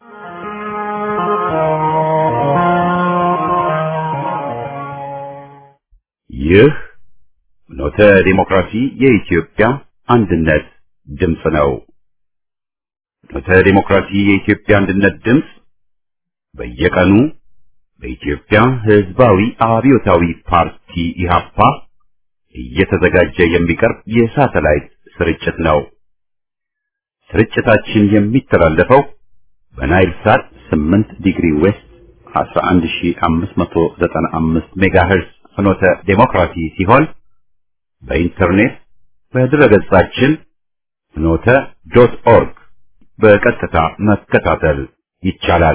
ይህ ፍኖተ ዲሞክራሲ የኢትዮጵያ አንድነት ድምፅ ነው። ፍኖተ ዲሞክራሲ የኢትዮጵያ አንድነት ድምፅ በየቀኑ በኢትዮጵያ ሕዝባዊ አብዮታዊ ፓርቲ ኢህአፓ እየተዘጋጀ የሚቀርብ የሳተላይት ስርጭት ነው። ስርጭታችን የሚተላለፈው በናይል ሳት 8 ዲግሪ ዌስት 11595 ሜጋሄርዝ ፍኖተ ዲሞክራሲ ሲሆን በኢንተርኔት በድረገጻችን ፍኖተ.ኦርግ በቀጥታ መከታተል ይቻላል።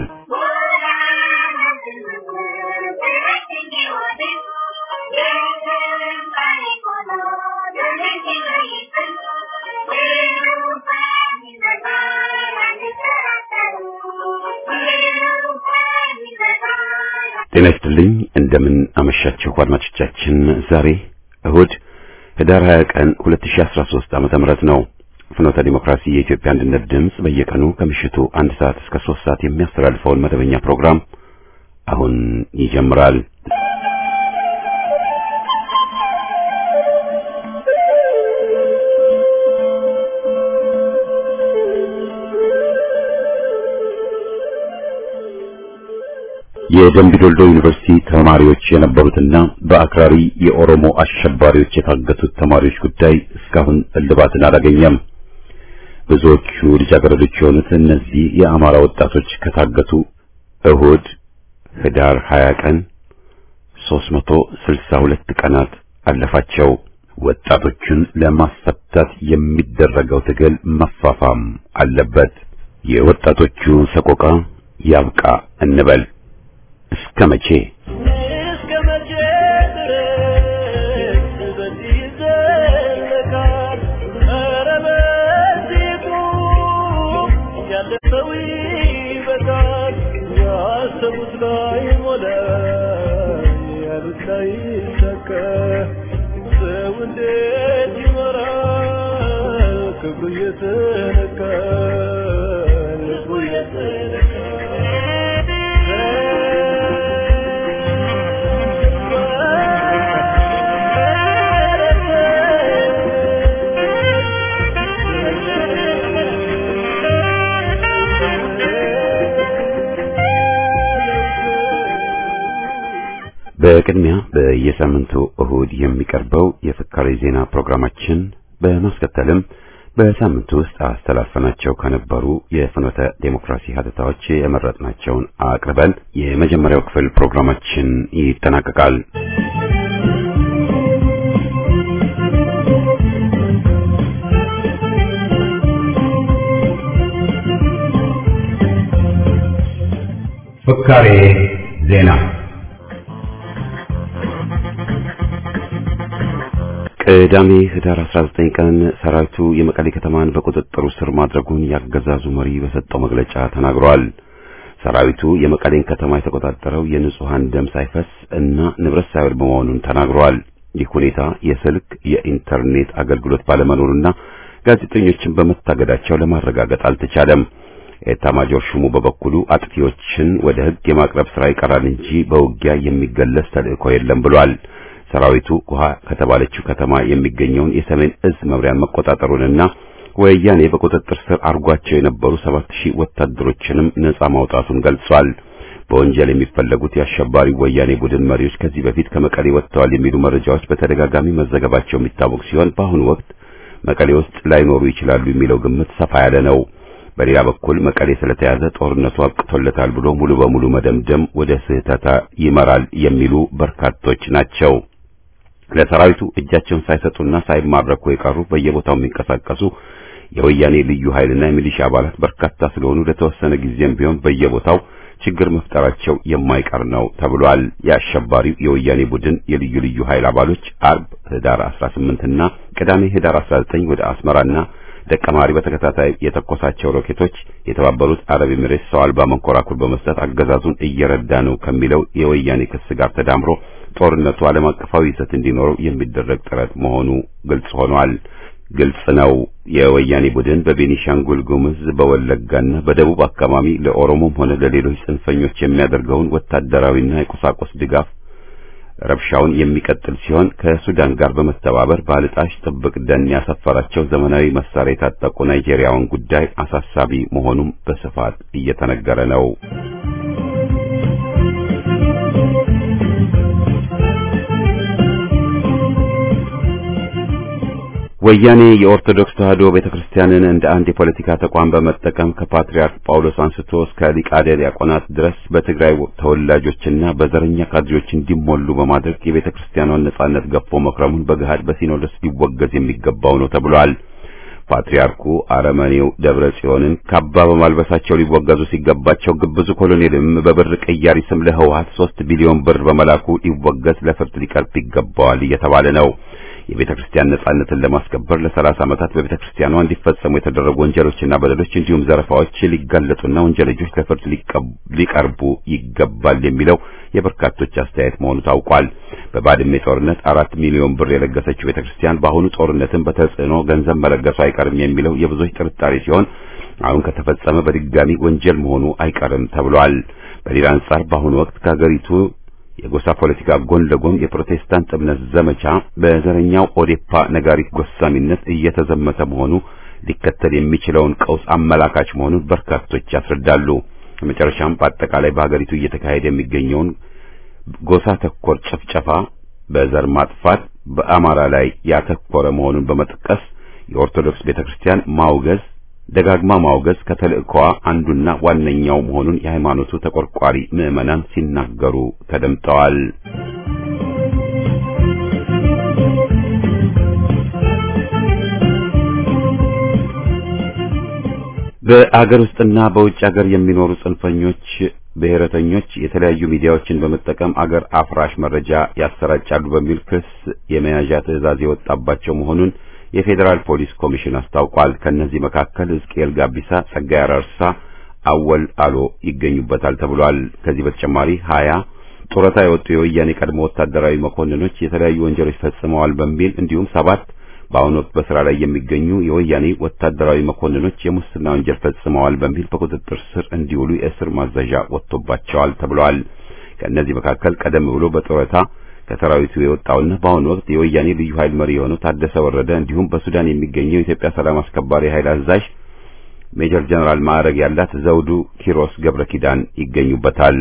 ጤና ይስጥልኝ። እንደምን አመሻችሁ አድማጮቻችን። ዛሬ እሁድ ህዳር 20 ቀን 2013 ዓ.ም ነው። ፍኖተ ዲሞክራሲ የኢትዮጵያ አንድነት ድምፅ በየቀኑ ከምሽቱ 1 ሰዓት እስከ 3 ሰዓት የሚያስተላልፈውን መደበኛ ፕሮግራም አሁን ይጀምራል። የደምቢዶሎ ዩኒቨርሲቲ ተማሪዎች የነበሩትና በአክራሪ የኦሮሞ አሸባሪዎች የታገቱት ተማሪዎች ጉዳይ እስካሁን እልባትን አላገኘም። ብዙዎቹ ልጃገረዶች የሆኑት እነዚህ የአማራ ወጣቶች ከታገቱ እሁድ ህዳር 20 ቀን 362 ቀናት አለፋቸው። ወጣቶቹን ለማስፈታት የሚደረገው ትግል መፋፋም አለበት። የወጣቶቹ ሰቆቃ ያብቃ እንበል። እስከ መቼ ድረስ በዚህ ይዘለቃል? ኧረ በዚሁ ያለፈው ይበቃል። ያሰቡት ላይ ሞላ፣ ያሉት ላይ ሰከ። ሰው እንዴት ይኖራል ክብሩ እየተነካ ልቡ እየተነካ? በቅድሚያ በየሳምንቱ እሁድ የሚቀርበው የፍካሬ ዜና ፕሮግራማችን፣ በማስከተልም በሳምንቱ ውስጥ አስተላልፈናቸው ከነበሩ የፍኖተ ዴሞክራሲ ሀተታዎች የመረጥናቸውን አቅርበን የመጀመሪያው ክፍል ፕሮግራማችን ይጠናቀቃል። ፍካሬ ዜና። ቅዳሜ ህዳር 19 ቀን ሰራዊቱ የመቀሌ ከተማን በቁጥጥሩ ስር ማድረጉን ያገዛዙ መሪ በሰጠው መግለጫ ተናግሯል። ሰራዊቱ የመቀሌን ከተማ የተቆጣጠረው የንጹሃን ደም ሳይፈስ እና ንብረት ሳይወድም መሆኑን ተናግሯል። ይህ ሁኔታ የስልክ የኢንተርኔት አገልግሎት ባለመኖሩና ጋዜጠኞችን በመታገዳቸው ለማረጋገጥ አልተቻለም። ኤታማጆር ሹሙ በበኩሉ አጥፊዎችን ወደ ህግ የማቅረብ ስራ ይቀራል እንጂ በውጊያ የሚገለጽ ተልእኮ የለም ብሏል። ሰራዊቱ ኩሃ ከተባለችው ከተማ የሚገኘውን የሰሜን እዝ መምሪያን መቆጣጠሩንና ወያኔ በቁጥጥር ስር አርጓቸው የነበሩ 7000 ወታደሮችንም ነጻ ማውጣቱን ገልጿል። በወንጀል የሚፈለጉት የአሸባሪ ወያኔ ቡድን መሪዎች ከዚህ በፊት ከመቀሌ ወጥተዋል የሚሉ መረጃዎች በተደጋጋሚ መዘገባቸው የሚታወቅ ሲሆን በአሁኑ ወቅት መቀሌ ውስጥ ላይኖሩ ይችላሉ የሚለው ግምት ሰፋ ያለ ነው። በሌላ በኩል መቀሌ ስለተያዘ ጦርነቱ አብቅቶለታል ብሎ ሙሉ በሙሉ መደምደም ወደ ስህተት ይመራል የሚሉ በርካቶች ናቸው። ለሰራዊቱ እጃቸውን ሳይሰጡና ሳይማረኩ የቀሩ በየቦታው የሚንቀሳቀሱ የወያኔ ልዩ ኃይልና የሚሊሻ አባላት በርካታ ስለሆኑ ለተወሰነ ጊዜም ቢሆን በየቦታው ችግር መፍጠራቸው የማይቀር ነው ተብሏል። የአሸባሪው የወያኔ ቡድን የልዩ ልዩ ኃይል አባሎች አርብ ህዳር 18 እና ቅዳሜ ህዳር 19 ወደ አስመራና ደቀማሪ በተከታታይ የተኮሳቸው ሮኬቶች የተባበሩት አረብ ኤሚሬትስ ሰው አልባ መንኮራኩር በመስጠት አገዛዙን እየረዳ ነው ከሚለው የወያኔ ክስ ጋር ተዳምሮ ጦርነቱ ዓለም አቀፋዊ ይዘት እንዲኖረው የሚደረግ ጥረት መሆኑ ግልጽ ሆኗል። ግልጽ ነው። የወያኔ ቡድን በቤኒሻንጉል ጉሙዝ በወለጋና በደቡብ አካባቢ ለኦሮሞም ሆነ ለሌሎች ጽንፈኞች የሚያደርገውን ወታደራዊና የቁሳቁስ ድጋፍ ረብሻውን የሚቀጥል ሲሆን ከሱዳን ጋር በመተባበር ባልጣሽ ጥብቅ ደን ያሰፈራቸው ዘመናዊ መሳሪያ የታጠቁ ናይጄሪያውን ጉዳይ አሳሳቢ መሆኑን በስፋት እየተነገረ ነው። ወያኔ የኦርቶዶክስ ተዋሕዶ ቤተክርስቲያንን እንደ አንድ የፖለቲካ ተቋም በመጠቀም ከፓትርያርክ ጳውሎስ አንስቶ እስከ ሊቃነ ዲያቆናት ድረስ በትግራይ ተወላጆችና በዘረኛ ካድሬዎች እንዲሞሉ በማድረግ የቤተክርስቲያኗን ነጻነት ገፎ መክረሙን በገሃድ በሲኖዶስ ሊወገዝ የሚገባው ነው ተብሏል። ፓትርያርኩ አረመኔው ደብረ ጽዮንን ካባ በማልበሳቸው ሊወገዙ ሲገባቸው ግብዙ ኮሎኔልም በብር ቅያሪ ስም ለህወሓት 3 ቢሊዮን ብር በመላኩ ሊወገዝ ለፍርድ ሊቀርብ ይገባዋል እየተባለ ነው። የቤተክርስቲያን ነጻነትን ለማስከበር ለ30 ዓመታት በቤተክርስቲያኗ እንዲፈጸሙ የተደረጉ ወንጀሎችና በደሎች እንዲሁም ዘረፋዎች ሊጋለጡና ወንጀለኞች ለፍርድ ሊቀርቡ ይገባል የሚለው የበርካቶች አስተያየት መሆኑ ታውቋል። በባድሜ ጦርነት 4 ሚሊዮን ብር የለገሰችው ቤተክርስቲያን በአሁኑ ጦርነትን በተጽዕኖ ገንዘብ መለገሱ አይቀርም የሚለው የብዙዎች ጥርጣሬ ሲሆን አሁን ከተፈጸመ በድጋሚ ወንጀል መሆኑ አይቀርም ተብሏል። በሌላ አንጻር በአሁኑ ወቅት ከሀገሪቱ የጎሳ ፖለቲካ ጎን ለጎን የፕሮቴስታንት እምነት ዘመቻ በዘረኛው ኦዴፓ ነጋሪት ጎሳሚነት እየተዘመተ መሆኑ ሊከተል የሚችለውን ቀውስ አመላካች መሆኑን በርካቶች ያስረዳሉ። በመጨረሻም በአጠቃላይ በሀገሪቱ እየተካሄደ የሚገኘውን ጎሳ ተኮር ጭፍጨፋ በዘር ማጥፋት በአማራ ላይ ያተኮረ መሆኑን በመጥቀስ የኦርቶዶክስ ቤተክርስቲያን ደጋግማ ማውገዝ ከተልእኮዋ አንዱና ዋነኛው መሆኑን የሃይማኖቱ ተቆርቋሪ ምዕመናን ሲናገሩ ተደምጠዋል። በአገር ውስጥና በውጭ ሀገር የሚኖሩ ጽንፈኞች ብሔረተኞች የተለያዩ ሚዲያዎችን በመጠቀም አገር አፍራሽ መረጃ ያሰራጫሉ በሚል ክስ የመያዣ ትዕዛዝ የወጣባቸው መሆኑን የፌዴራል ፖሊስ ኮሚሽን አስታውቋል። ከነዚህ መካከል እስቄል ጋቢሳ፣ ጸጋይ አራርሳ፣ አወል አሎ ይገኙበታል ተብሏል። ከዚህ በተጨማሪ 20 ጡረታ የወጡ የወያኔ ቀድሞ ወታደራዊ መኮንኖች የተለያዩ ወንጀሎች ፈጽመዋል በሚል እንዲሁም 7 በአሁኑ ወቅት በስራ ላይ የሚገኙ የወያኔ ወታደራዊ መኮንኖች የሙስና ወንጀል ፈጽመዋል በሚል በቁጥጥር ስር እንዲውሉ የእስር ማዘዣ ወጥቶባቸዋል ተብሏል። ከነዚህ መካከል ቀደም ብሎ በጡረታ ከሰራዊቱ የወጣውና በአሁኑ ወቅት የወያኔ ልዩ ኃይል መሪ የሆነው ታደሰ ወረደ እንዲሁም በሱዳን የሚገኘው የኢትዮጵያ ሰላም አስከባሪ ኃይል አዛዥ ሜጀር ጀነራል ማዕረግ ያላት ዘውዱ ኪሮስ ገብረኪዳን ይገኙበታል።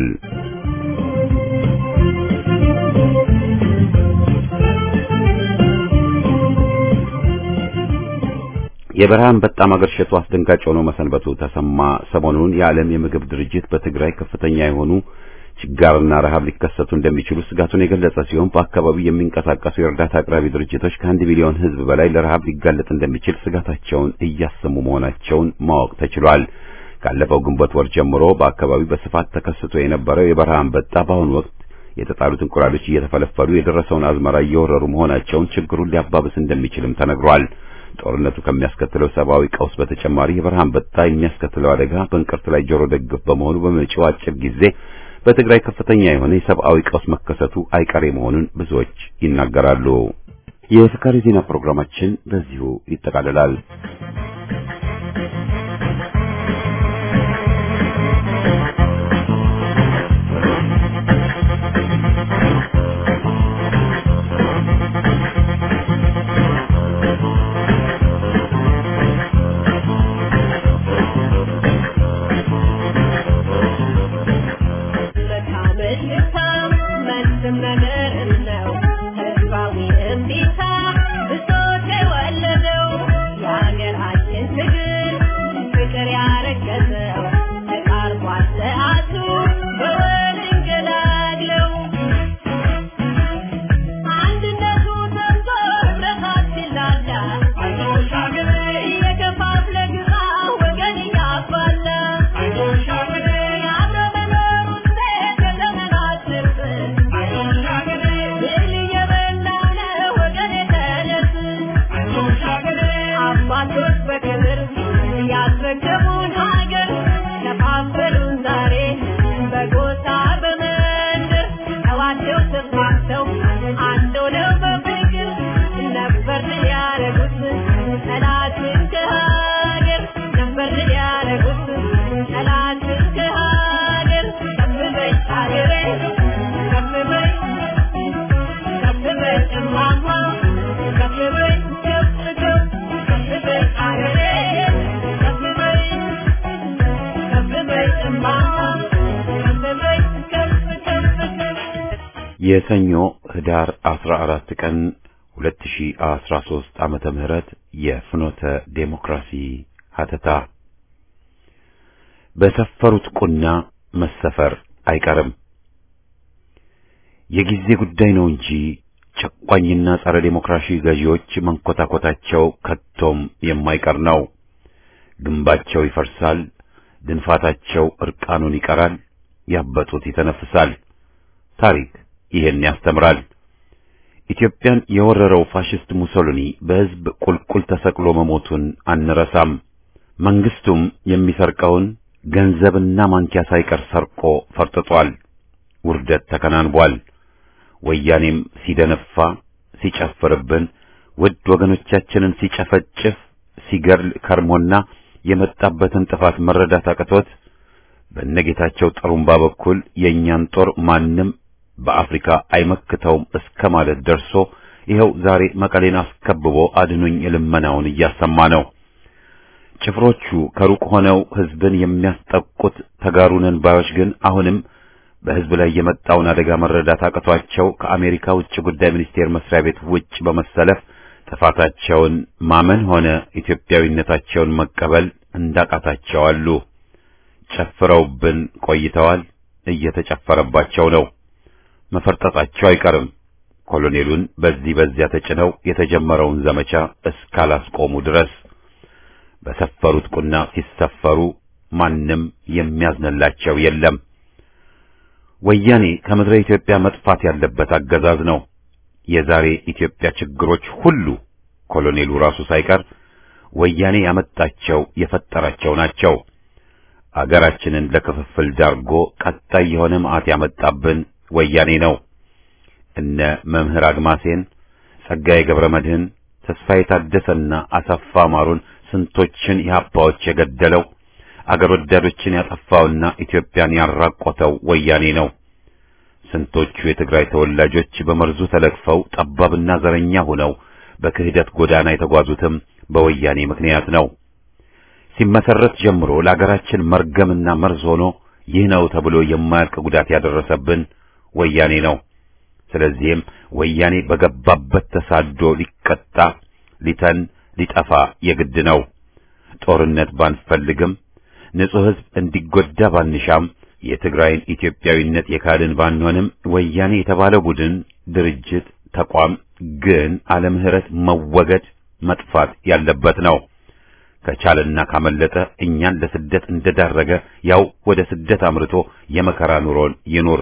የበረሃን በጣም አገርሸቱ አስደንጋጭ ሆኖ መሰንበቱ ተሰማ። ሰሞኑን የዓለም የምግብ ድርጅት በትግራይ ከፍተኛ የሆኑ ችጋርና ረሃብ ሊከሰቱ እንደሚችሉ ስጋቱን የገለጸ ሲሆን በአካባቢው የሚንቀሳቀሱ የእርዳታ አቅራቢ ድርጅቶች ከ1 ሚሊዮን ሕዝብ በላይ ለረሃብ ሊጋለጥ እንደሚችል ስጋታቸውን እያሰሙ መሆናቸውን ማወቅ ተችሏል። ካለፈው ግንቦት ወር ጀምሮ በአካባቢው በስፋት ተከስቶ የነበረው የበረሃ አንበጣ በአሁኑ ወቅት የተጣሉት እንቁላሎች እየተፈለፈሉ የደረሰውን አዝመራ እየወረሩ መሆናቸውን ችግሩን ሊያባብስ እንደሚችልም ተነግሯል። ጦርነቱ ከሚያስከትለው ሰብአዊ ቀውስ በተጨማሪ የበረሃ አንበጣ የሚያስከትለው አደጋ በእንቅርት ላይ ጆሮ ደግፍ በመሆኑ በመጪው አጭር ጊዜ በትግራይ ከፍተኛ የሆነ የሰብአዊ ቀውስ መከሰቱ አይቀሬ መሆኑን ብዙዎች ይናገራሉ። የፍካሪ ዜና ፕሮግራማችን በዚሁ ይጠቃልላል። I'm የሰኞ ህዳር 14 ቀን 2013 ዓመተ ምህረት የፍኖተ ዴሞክራሲ ሀተታ በሰፈሩት ቁና መሰፈር አይቀርም። የጊዜ ጉዳይ ነው እንጂ ጨቋኝና ጸረ ዴሞክራሲ ገዢዎች መንኮታኮታቸው ከቶም የማይቀር ነው። ግንባቸው ይፈርሳል፣ ድንፋታቸው እርቃኑን ይቀራል፣ ያበጡት ይተነፍሳል። ታሪክ ይሄን ያስተምራል። ኢትዮጵያን የወረረው ፋሽስት ሙሶሊኒ በህዝብ ቁልቁል ተሰቅሎ መሞቱን አንረሳም። መንግስቱም የሚሰርቀውን ገንዘብና ማንኪያ ሳይቀር ሰርቆ ፈርጥጧል። ውርደት ተከናንቧል። ወያኔም ሲደነፋ ሲጨፍርብን ውድ ወገኖቻችንን ሲጨፈጭፍ ሲገርል ከርሞና የመጣበትን ጥፋት መረዳት አቅቶት በነጌታቸው ጥሩምባ በኩል የኛን ጦር ማንም በአፍሪካ አይመክተውም እስከ ማለት ደርሶ ይኸው ዛሬ መቀሌን አስከብቦ አድኑኝ ልመናውን እያሰማ ነው። ጭፍሮቹ ከሩቅ ሆነው ህዝብን የሚያስጠቁት ተጋሩነን ባዮች ግን አሁንም በህዝብ ላይ የመጣውን አደጋ መረዳት አቅቷቸው ከአሜሪካ ውጭ ጉዳይ ሚኒስቴር መስሪያ ቤት ውጭ በመሰለፍ ጥፋታቸውን ማመን ሆነ ኢትዮጵያዊነታቸውን መቀበል እንዳቃታቸው አሉ። ጨፍረውብን ቆይተዋል። እየተጨፈረባቸው ነው። መፈርጠጣቸው አይቀርም። ኮሎኔሉን በዚያ ተጭነው የተጀመረውን ዘመቻ እስካላስቆሙ ድረስ በሰፈሩት ቁና ሲሰፈሩ ማንም የሚያዝንላቸው የለም። ወያኔ ከምድረ ኢትዮጵያ መጥፋት ያለበት አገዛዝ ነው። የዛሬ ኢትዮጵያ ችግሮች ሁሉ ኮሎኔሉ ራሱ ሳይቀር ወያኔ ያመጣቸው የፈጠራቸው ናቸው። አገራችንን ለክፍፍል ዳርጎ ቀጣይ የሆነ መዓት ያመጣብን ወያኔ ነው። እነ መምህር አግማሴን፣ ጸጋዬ ገብረመድህን፣ ተስፋዬ ታደሰና አሰፋ ማሩን ስንቶችን ኢህአፓዎች የገደለው አገር ወዳዶችን ያጠፋውና ኢትዮጵያን ያራቆተው ወያኔ ነው። ስንቶቹ የትግራይ ተወላጆች በመርዙ ተለክፈው ጠባብና ዘረኛ ሆነው በክህደት ጎዳና የተጓዙትም በወያኔ ምክንያት ነው። ሲመሰረት ጀምሮ ለአገራችን መርገምና መርዝ ሆኖ ይህ ነው ተብሎ የማያልቅ ጉዳት ያደረሰብን ወያኔ ነው። ስለዚህም ወያኔ በገባበት ተሳዶ ሊቀጣ ሊተን ሊጠፋ የግድ ነው። ጦርነት ባንፈልግም ንጹህ ህዝብ እንዲጎዳ ባንሻም የትግራይን ኢትዮጵያዊነት የካድን ባንሆንም ወያኔ የተባለው ቡድን ድርጅት ተቋም ግን አለምህረት መወገድ መጥፋት ያለበት ነው። ከቻለና ካመለጠ እኛን ለስደት እንደዳረገ ያው ወደ ስደት አምርቶ የመከራ ኑሮን ይኑር።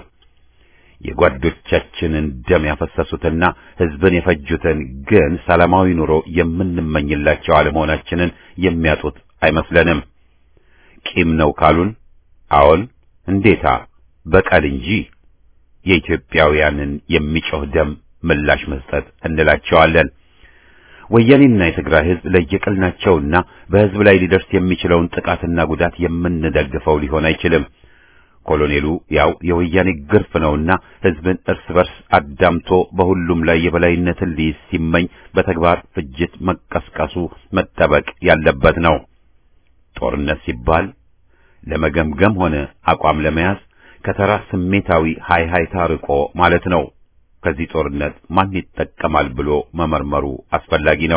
የጓዶቻችንን ደም ያፈሰሱትና ህዝብን የፈጁትን ግን ሰላማዊ ኑሮ የምንመኝላቸው አለመሆናችንን የሚያጡት አይመስለንም። ቂም ነው ካሉን አዎን እንዴታ በቀል እንጂ የኢትዮጵያውያንን የሚጮህ ደም ምላሽ መስጠት እንላቸዋለን። ወያኔና የትግራይ ህዝብ ለየቅል ናቸውና በህዝብ ላይ ሊደርስ የሚችለውን ጥቃትና ጉዳት የምንደግፈው ሊሆን አይችልም። ኮሎኔሉ ያው የወያኔ ግርፍ ነውና ህዝብን እርስ በርስ አዳምቶ በሁሉም ላይ የበላይነትን ሊይዝ ሲመኝ በተግባር ፍጅት መቀስቀሱ መጠበቅ ያለበት ነው። ጦርነት ሲባል ለመገምገም ሆነ አቋም ለመያዝ ከተራ ስሜታዊ ሃይሃይታ ርቆ ማለት ነው። ከዚህ ጦርነት ማን ይጠቀማል ብሎ መመርመሩ አስፈላጊ ነው።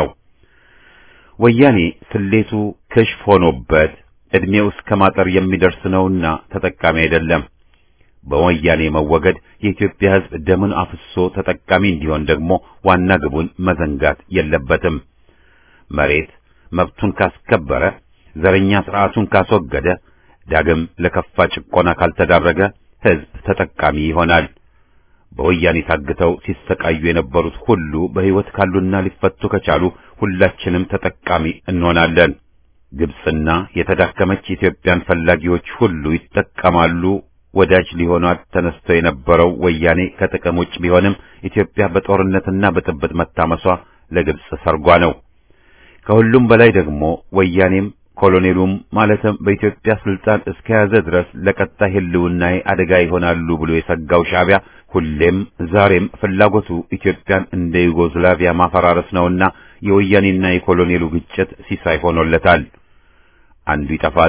ወያኔ ስሌቱ ከሽፍ ሆኖበት እድሜው እስከ ማጠር የሚደርስ ነውና ተጠቃሚ አይደለም። በወያኔ መወገድ የኢትዮጵያ ህዝብ ደምን አፍሶ ተጠቃሚ እንዲሆን ደግሞ ዋና ግቡን መዘንጋት የለበትም። መሬት መብቱን ካስከበረ፣ ዘረኛ ስርዓቱን ካስወገደ፣ ዳግም ለከፋ ጭቆና ካልተዳረገ ህዝብ ተጠቃሚ ይሆናል። በወያኔ ታግተው ሲሰቃዩ የነበሩት ሁሉ በህይወት ካሉና ሊፈቱ ከቻሉ ሁላችንም ተጠቃሚ እንሆናለን። ግብጽና የተዳከመች ኢትዮጵያን ፈላጊዎች ሁሉ ይጠቀማሉ። ወዳጅ ሊሆኗት ተነስተው የነበረው ወያኔ ከጥቅም ውጭ ቢሆንም ኢትዮጵያ በጦርነትና በጥብጥ መታመሷ ለግብጽ ሰርጓ ነው። ከሁሉም በላይ ደግሞ ወያኔም ኮሎኔሉም ማለትም በኢትዮጵያ ስልጣን እስከያዘ ድረስ ለቀጣይ ህልውናዬ አደጋ ይሆናሉ ብሎ የሰጋው ሻዕቢያ ሁሌም ዛሬም ፍላጎቱ ኢትዮጵያን እንደ ዩጎዝላቪያ ማፈራረስ ነውና የወያኔና የኮሎኔሉ ግጭት ሲሳይ ሆኖለታል። አንዱ ይጠፋል፣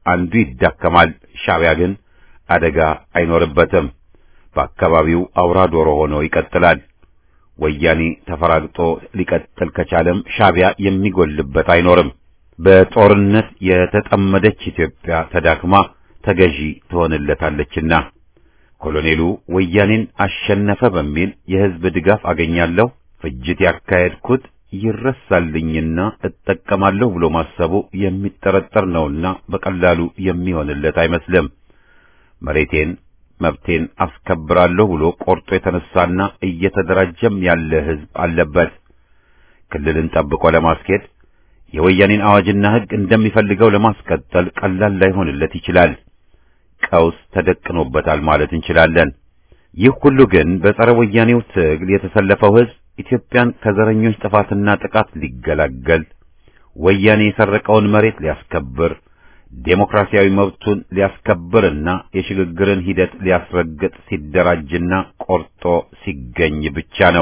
አንዱ ይዳከማል። ሻዕቢያ ግን አደጋ አይኖርበትም። በአካባቢው አውራ ዶሮ ሆኖ ይቀጥላል። ወያኔ ተፈራግጦ ሊቀጥል ከቻለም ሻዕቢያ የሚጎልበት አይኖርም። በጦርነት የተጠመደች ኢትዮጵያ ተዳክማ ተገዢ ትሆንለታለችና ኮሎኔሉ ወያኔን አሸነፈ በሚል የሕዝብ ድጋፍ አገኛለሁ፣ ፍጅት ያካሄድኩት ይረሳልኝና እጠቀማለሁ ብሎ ማሰቡ የሚጠረጠር ነውና በቀላሉ የሚሆንለት አይመስልም። መሬቴን መብቴን አስከብራለሁ ብሎ ቆርጦ የተነሳና እየተደራጀም ያለ ሕዝብ አለበት። ክልልን ጠብቆ ለማስኬድ የወያኔን አዋጅና ሕግ እንደሚፈልገው ለማስቀጠል ቀላል ላይሆንለት ይችላል። ቀውስ ተደቅኖበታል ማለት እንችላለን። ይህ ሁሉ ግን በጸረ ወያኔው ትግል የተሰለፈው ሕዝብ ኢትዮጵያን ከዘረኞች ጥፋትና ጥቃት ሊገላገል፣ ወያኔ የሰረቀውን መሬት ሊያስከብር፣ ዴሞክራሲያዊ መብቱን ሊያስከብርና የሽግግርን ሂደት ሊያስረግጥ ሲደራጅና ቆርጦ ሲገኝ ብቻ ነው።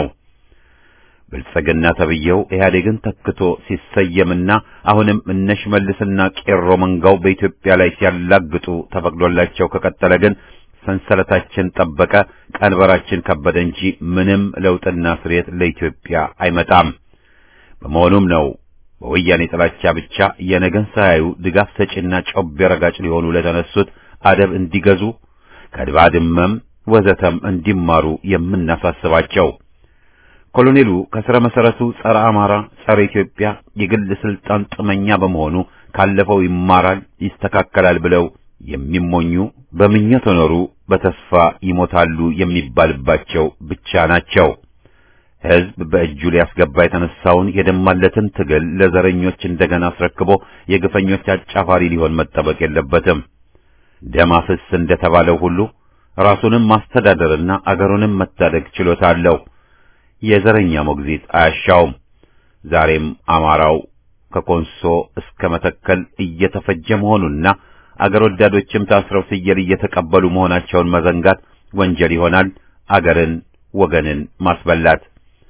ብልጽግና ተብየው ኢህአዴግን ተክቶ ሲሰየምና አሁንም እነ ሽመልስና ቄሮ መንጋው በኢትዮጵያ ላይ ሲያላግጡ ተፈቅዶላቸው ከቀጠለ ግን ሰንሰለታችን ጠበቀ፣ ቀንበራችን ከበደ እንጂ ምንም ለውጥና ስርየት ለኢትዮጵያ አይመጣም። በመሆኑም ነው በወያኔ ጥላቻ ብቻ የነገን ሳያዩ ድጋፍ ሰጪና ጮቤ ረጋጭ ሊሆኑ ለተነሱት አደብ እንዲገዙ ከድባድመም ወዘተም እንዲማሩ የምናሳስባቸው። ኮሎኔሉ ከስረ መሰረቱ ጸረ አማራ፣ ጸረ ኢትዮጵያ የግል ስልጣን ጥመኛ በመሆኑ ካለፈው ይማራል፣ ይስተካከላል ብለው የሚሞኙ በምኞት ኖሩ በተስፋ ይሞታሉ የሚባልባቸው ብቻ ናቸው። ሕዝብ በእጁ ሊያስገባ የተነሳውን የደማለትን ትግል ለዘረኞች እንደገና አስረክቦ የግፈኞች አጫፋሪ ሊሆን መጠበቅ የለበትም። ደም አፍስ እንደተባለው ሁሉ ራሱንም ማስተዳደርና አገሩንም መታደግ ችሎታ አለው። የዘረኛ ሞግዚት አያሻውም። ዛሬም አማራው ከኮንሶ እስከ መተከል እየተፈጀ መሆኑና አገር ወዳዶችም ታስረው ሲየል እየተቀበሉ መሆናቸውን መዘንጋት ወንጀል ይሆናል፣ አገርን ወገንን ማስበላት።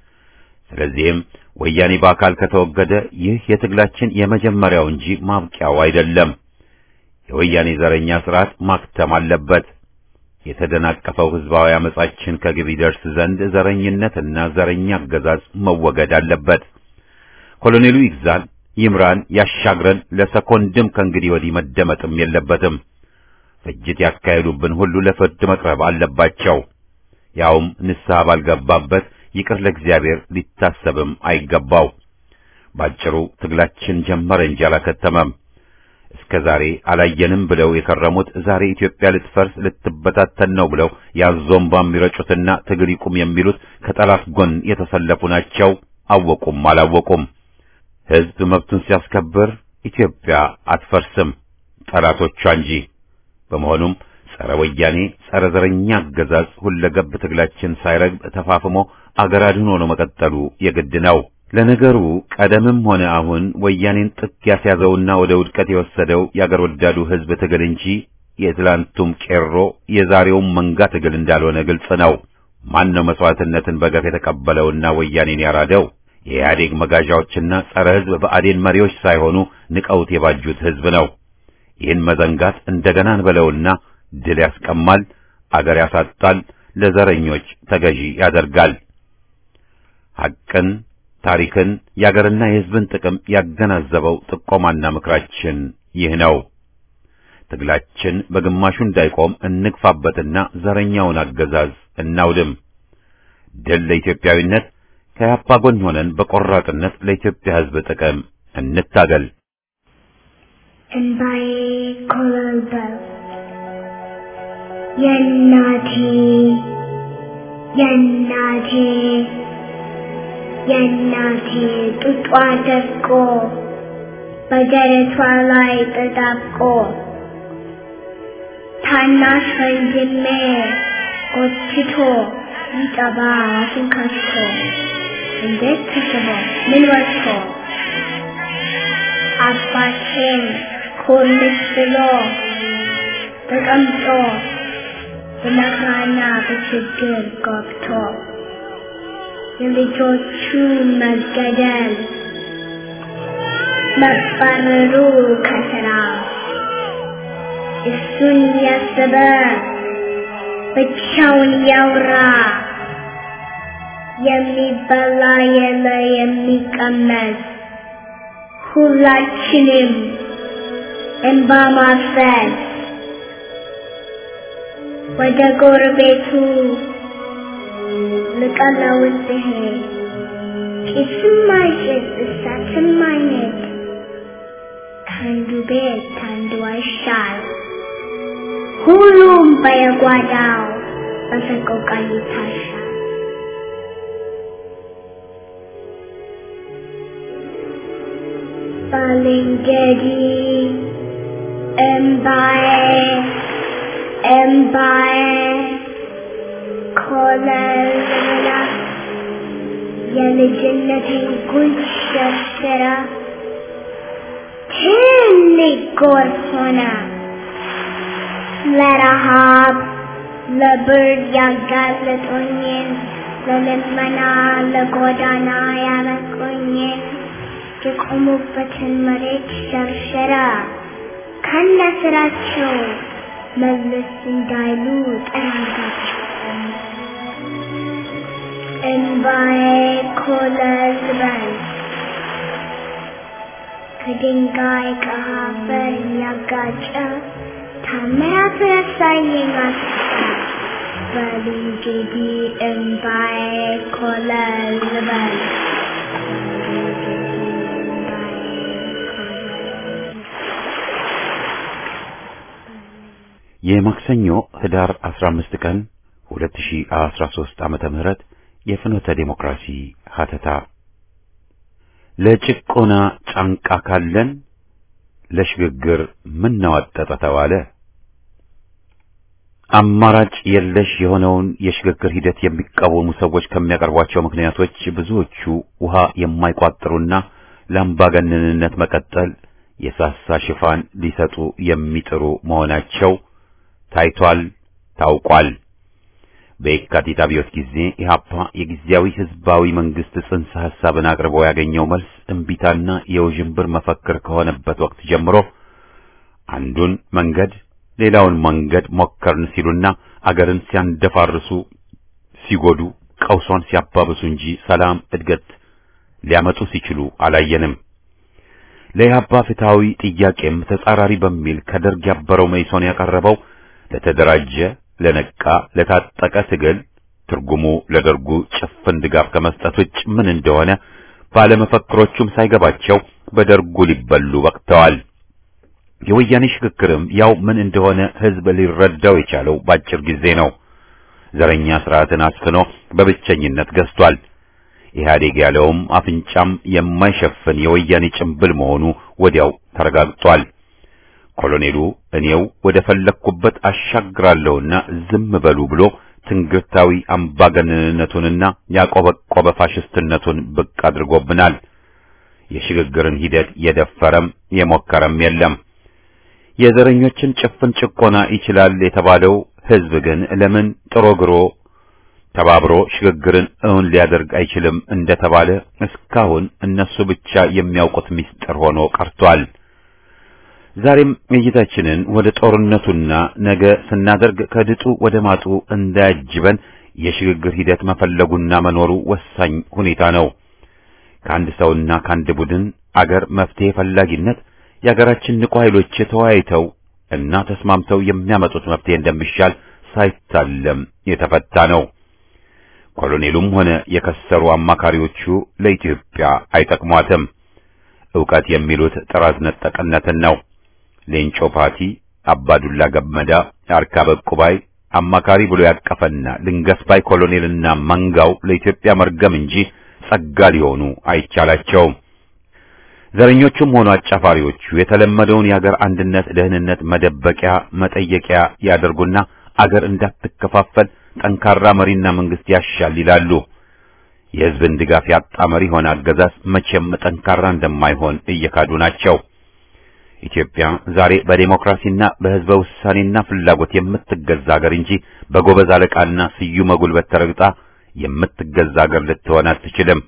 ስለዚህም ወያኔ በአካል ከተወገደ ይህ የትግላችን የመጀመሪያው እንጂ ማብቂያው አይደለም። የወያኔ ዘረኛ ስርዓት ማክተም አለበት። የተደናቀፈው ህዝባዊ አመጻችን ከግብ ይደርስ ዘንድ ዘረኝነትና ዘረኛ አገዛዝ መወገድ አለበት። ኮሎኔሉ ይግዛል፣ ይምራን፣ ያሻግረን ለሰኮንድም ከእንግዲህ ወዲህ መደመጥም የለበትም። ፍጅት ያካሄዱብን ሁሉ ለፍርድ መቅረብ አለባቸው። ያውም ንስሐ ባልገባበት ይቅር ለእግዚአብሔር ሊታሰብም አይገባው። ባጭሩ ትግላችን ጀመረ እንጂ አላከተመም። እስከዛሬ አላየንም ብለው የከረሙት ዛሬ ኢትዮጵያ ልትፈርስ ልትበታተን ነው ብለው ያዞምባ የሚረጩትና ትግል ይቁም የሚሉት ከጠላት ጎን የተሰለፉ ናቸው። አወቁም አላወቁም ሕዝብ መብቱን ሲያስከብር ኢትዮጵያ አትፈርስም፣ ጠላቶቿ እንጂ። በመሆኑም ጸረ ወያኔ ጸረ ዘረኛ አገዛዝ ሁለገብ ትግላችን ሳይረግብ ተፋፍሞ አገር አድኖ ነው መቀጠሉ የግድ ነው። ለነገሩ ቀደምም ሆነ አሁን ወያኔን ጥቅ ያስያዘውና ወደ ውድቀት የወሰደው ያገር ወዳዱ ሕዝብ ትግል እንጂ የትላንቱም ቄሮ የዛሬውም መንጋ ትግል እንዳልሆነ ግልጽ ነው። ማን ነው መስዋዕትነትን በገፍ የተቀበለውና ወያኔን ያራደው? የኢህአዴግ መጋዣዎችና ጸረ ሕዝብ ብአዴን መሪዎች ሳይሆኑ ንቀውት የባጁት ሕዝብ ነው። ይህን መዘንጋት እንደገና እንበለውና ድል ያስቀማል፣ አገር ያሳጣል፣ ለዘረኞች ተገዢ ያደርጋል። ሐቅን፣ ታሪክን፣ የአገርና የሕዝብን ጥቅም ያገናዘበው ጥቆማና ምክራችን ይህ ነው። ትግላችን በግማሹ እንዳይቆም እንግፋበትና ዘረኛውን አገዛዝ እናውድም። ድል ለኢትዮጵያዊነት፣ ከያፓ ጎን ሆነን በቆራጥነት ለኢትዮጵያ ሕዝብ ጥቅም እንታገል። እንባዬ ኮለልበል የእናቴ ጡጧ ደርቆ በደረቷ ላይ ተጣብቆ ታናሽ ወንድሜ ጎትቶ ይጠባ አፉን ከፍቶ እንዴት ተስቦ ምን ወጥቶ አባቴን ኮልስ ብሎ ተቀምጦ በመከራና በችግር ገብቶ የልጆቹ መገደል መባረሩ ከስራ እሱን ያሰበ ብቻውን ያውራ የሚበላ የለ የሚቀመስ ሁላችንም እንባ ማፍሰስ ወደ ጎረቤቱ ልቀለውስ ሲሄድ ጭስም አይጭስ እሳትም አይነድ ከአንዱ ቤት ከአንዱ አይሻል ሁሉም በየጓዳው በሰቆቃ ይታሻል። ባልንጀሪ እምባዬ እምባዬ ኮለላ የልጅነቴን ጉንጭ ሸርሽራ ትልቅ ጎርፍ ሆነ ለረሃብ ለብርድ ያጋለጡኝን ለልመና ለጎዳና ያበቁኝን የቆሙበትን መሬት ሸርሸራ ከነስራቸው መለስ እንዳይሉ ጠራጋቸው። እንባዬ ኮለል በል ከድንጋይ ከአፈር ያጋጨ ታምራት ረሳየኝ አስታ በል እንግዲህ እንባዬ ኮለል በል የማክሰኞ ህዳር 15 ቀን 2013 ዓመተ ምህረት የፍኖተ ዴሞክራሲ ሀተታ ለጭቆና ጫንቃ ካለን ለሽግግር ምን ነዋጠጠ ተባለ። አማራጭ የለሽ የሆነውን የሽግግር ሂደት የሚቃወሙ ሰዎች ከሚያቀርቧቸው ምክንያቶች ብዙዎቹ ውሃ የማይቋጥሩና ለአምባገነንነት መቀጠል የሳሳ ሽፋን ሊሰጡ የሚጥሩ መሆናቸው ታይቷል፣ ታውቋል። በየካቲት አብዮት ጊዜ ኢህአፓ የጊዜያዊ ህዝባዊ መንግስት ጽንሰ ሐሳብን አቅርቦ ያገኘው መልስ እምቢታና የውዥንብር መፈክር ከሆነበት ወቅት ጀምሮ አንዱን መንገድ ሌላውን መንገድ ሞከርን ሲሉና አገርን ሲያንደፋርሱ ሲጎዱ ቀውሷን ሲያባብሱ እንጂ ሰላም እድገት ሊያመጡ ሲችሉ አላየንም። ለኢህአፓ ፍትሃዊ ጥያቄም ተጻራሪ በሚል ከደርግ ያበረው መኢሶን ያቀረበው ለተደራጀ ለነቃ ለታጠቀ ትግል ትርጉሙ ለደርጉ ጭፍን ድጋፍ ከመስጠት ውጭ ምን እንደሆነ ባለመፈክሮቹም ሳይገባቸው በደርጉ ሊበሉ ወቅተዋል። የወያኔ ሽግግርም ያው ምን እንደሆነ ህዝብ ሊረዳው የቻለው ባጭር ጊዜ ነው። ዘረኛ ስርዓትን አስፍኖ በብቸኝነት ገዝቷል። ኢህአዴግ ያለውም አፍንጫም የማይሸፍን የወያኔ ጭምብል መሆኑ ወዲያው ተረጋግጧል። ኮሎኔሉ እኔው ወደ ፈለኩበት አሻግራለሁና ዝም በሉ ብሎ ትንግርታዊ አምባገነንነቱንና ያቆበቆበ ፋሽስትነቱን ብቅ አድርጎብናል። የሽግግርን ሂደት የደፈረም የሞከረም የለም። የዘረኞችን ጭፍን ጭቆና ይችላል የተባለው ህዝብ ግን ለምን ጥሮ ግሮ ተባብሮ ሽግግርን እውን ሊያደርግ አይችልም እንደተባለ እስካሁን እነሱ ብቻ የሚያውቁት ምስጢር ሆኖ ቀርቷል። ዛሬም እይታችንን ወደ ጦርነቱና ነገ ስናደርግ ከድጡ ወደ ማጡ እንዳያጅበን የሽግግር ሂደት መፈለጉና መኖሩ ወሳኝ ሁኔታ ነው። ከአንድ ሰውና ከአንድ ቡድን አገር መፍትሄ ፈላጊነት የአገራችን ንቁ ኃይሎች ተወያይተው እና ተስማምተው የሚያመጡት መፍትሄ እንደሚሻል ሳይታለም የተፈታ ነው። ኮሎኔሉም ሆነ የከሰሩ አማካሪዎቹ ለኢትዮጵያ አይጠቅሟትም። ዕውቀት የሚሉት ጥራዝ ነጠቅነትን ነው። ሌንጮ ፓቲ፣ አባዱላ ገመዳ፣ አርካበ ቁባይ አማካሪ ብሎ ያቀፈና ልንገስባይ ኮሎኔልና መንጋው ለኢትዮጵያ መርገም እንጂ ጸጋ ሊሆኑ አይቻላቸውም። ዘረኞቹም ሆኑ አጫፋሪዎቹ የተለመደውን የአገር አንድነት ደህንነት መደበቂያ መጠየቂያ ያደርጉና አገር እንዳትከፋፈል ጠንካራ መሪና መንግስት ያሻል ይላሉ። የህዝብን ድጋፍ ያጣ መሪ ሆነ አገዛዝ መቼም ጠንካራ እንደማይሆን እየካዱ ናቸው። ኢትዮጵያ ዛሬ በዲሞክራሲና በህዝበ ውሳኔና ፍላጎት የምትገዛ ሀገር እንጂ በጎበዝ አለቃና ስዩመ ጉልበት ተረግጣ የምትገዛ ሀገር ልትሆን አትችልም።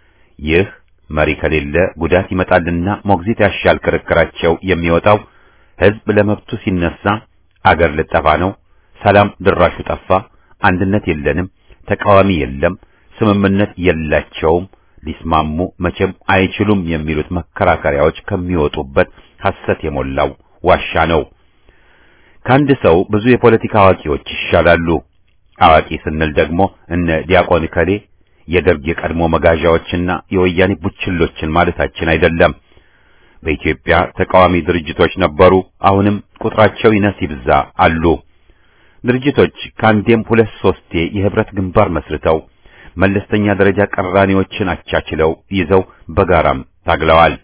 ይህ መሪ ከሌለ ጉዳት ይመጣልና ሞግዚት ያሻል ክርክራቸው የሚወጣው ህዝብ ለመብቱ ሲነሳ አገር ልጠፋ ነው፣ ሰላም ድራሹ ጠፋ፣ አንድነት የለንም፣ ተቃዋሚ የለም፣ ስምምነት የላቸውም፣ ሊስማሙ መቼም አይችሉም የሚሉት መከራከሪያዎች ከሚወጡበት ሐሰት የሞላው ዋሻ ነው። ከአንድ ሰው ብዙ የፖለቲካ አዋቂዎች ይሻላሉ። አዋቂ ስንል ደግሞ እነ ዲያቆን ከሌ የደርግ የቀድሞ መጋዣዎችና የወያኔ ቡችሎችን ማለታችን አይደለም። በኢትዮጵያ ተቃዋሚ ድርጅቶች ነበሩ፣ አሁንም ቁጥራቸው ይነስ ይብዛ አሉ። ድርጅቶች ከአንዴም ሁለት ሶስቴ የህብረት ግንባር መስርተው መለስተኛ ደረጃ ቀራኒዎችን አቻችለው ይዘው በጋራም ታግለዋል።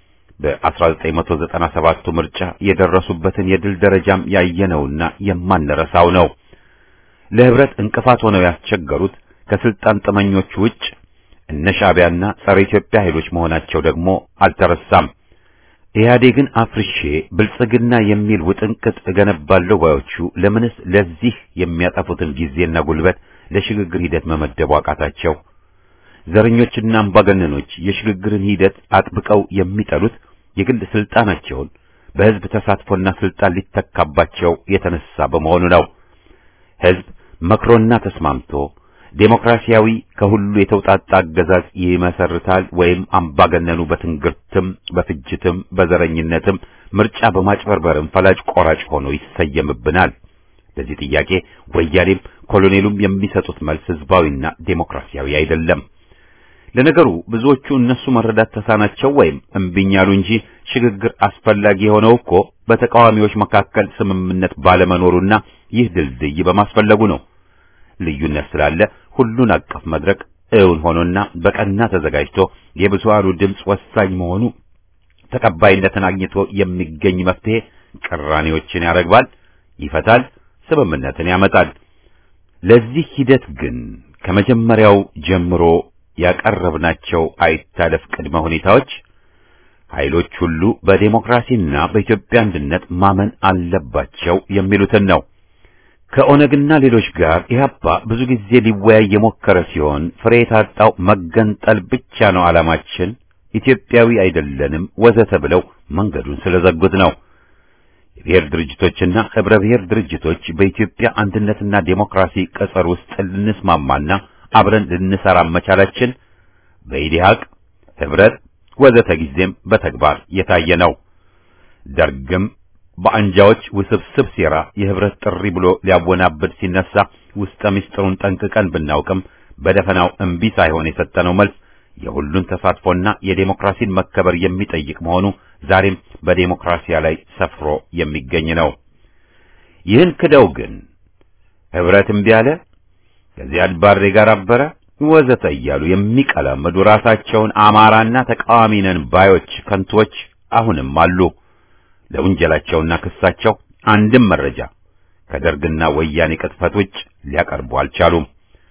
በ1997 ምርጫ የደረሱበትን የድል ደረጃም ያየነውና የማንረሳው ነው። ለህብረት እንቅፋት ሆነው ያስቸገሩት ከስልጣን ጥመኞች ውጭ እነ ሻዕቢያና ጸረ ኢትዮጵያ ኃይሎች መሆናቸው ደግሞ አልተረሳም። ኢህአዴግን አፍርሼ ብልጽግና የሚል ውጥንቅጥ እገነባለሁ ባዮቹ ለምንስ ለዚህ የሚያጠፉትን ጊዜና ጉልበት ለሽግግር ሂደት መመደቡ አቃታቸው? ዘረኞችና አምባገነኖች የሽግግርን ሂደት አጥብቀው የሚጠሉት የግል ስልጣናቸውን በህዝብ ተሳትፎና ስልጣን ሊተካባቸው የተነሳ በመሆኑ ነው። ህዝብ መክሮና ተስማምቶ ዴሞክራሲያዊ ከሁሉ የተውጣጣ አገዛዝ ይመሰርታል ወይም አምባገነኑ በትንግርትም በፍጅትም በዘረኝነትም ምርጫ በማጭበርበርም ፈላጭ ቆራጭ ሆኖ ይሰየምብናል። ለዚህ ጥያቄ ወያኔም ኮሎኔሉም የሚሰጡት መልስ ህዝባዊና ዴሞክራሲያዊ አይደለም። ለነገሩ ብዙዎቹ እነሱ መረዳት ተሳናቸው ወይም እምቢኛሉ እንጂ ሽግግር አስፈላጊ የሆነው እኮ በተቃዋሚዎች መካከል ስምምነት ባለመኖሩና ይህ ድልድይ በማስፈለጉ ነው። ልዩነት ስላለ ሁሉን አቀፍ መድረክ እውን ሆኖና በቀና ተዘጋጅቶ የብዙሃኑ ድምጽ ወሳኝ መሆኑ ተቀባይነትን አግኝቶ የሚገኝ መፍትሄ ቅራኔዎችን ያረግባል፣ ይፈታል፣ ስምምነትን ያመጣል። ለዚህ ሂደት ግን ከመጀመሪያው ጀምሮ ያቀረብናቸው አይታለፍ ቅድመ ሁኔታዎች ኃይሎች ሁሉ በዴሞክራሲና በኢትዮጵያ አንድነት ማመን አለባቸው የሚሉትን ነው። ከኦነግና ሌሎች ጋር ኢህአፓ ብዙ ጊዜ ሊወያይ የሞከረ ሲሆን ፍሬ የታጣው መገንጠል ብቻ ነው ዓላማችን፣ ኢትዮጵያዊ አይደለንም ወዘተ ብለው መንገዱን ስለዘጉት ነው። የብሔር ድርጅቶችና ህብረ ብሔር ድርጅቶች በኢትዮጵያ አንድነትና ዴሞክራሲ ቅጽር ውስጥ ልንስማማና አብረን ልንሰራ መቻላችን በኢዲሃቅ ህብረት ወዘተ ጊዜም በተግባር የታየ ነው። ደርግም በአንጃዎች ውስብስብ ሴራ የህብረት ጥሪ ብሎ ሊያወናብድ ሲነሳ ውስጠ ምስጢሩን ጠንቅቀን ብናውቅም በደፈናው እምቢ ሳይሆን የሰጠነው መልስ የሁሉን ተሳትፎና የዴሞክራሲን መከበር የሚጠይቅ መሆኑ ዛሬም በዴሞክራሲያ ላይ ሰፍሮ የሚገኝ ነው። ይህን ክደው ግን ህብረት እምቢ አለ፣ ከዚያድ ባሬ ጋር አበረ ወዘተ እያሉ የሚቀላምዱ ራሳቸውን አማራና ተቃዋሚ ነን ባዮች ከንቶች አሁንም አሉ። ለወንጀላቸውና ክሳቸው አንድም መረጃ ከደርግና ወያኔ ቅጥፈት ውጭ ሊያቀርቡ አልቻሉም።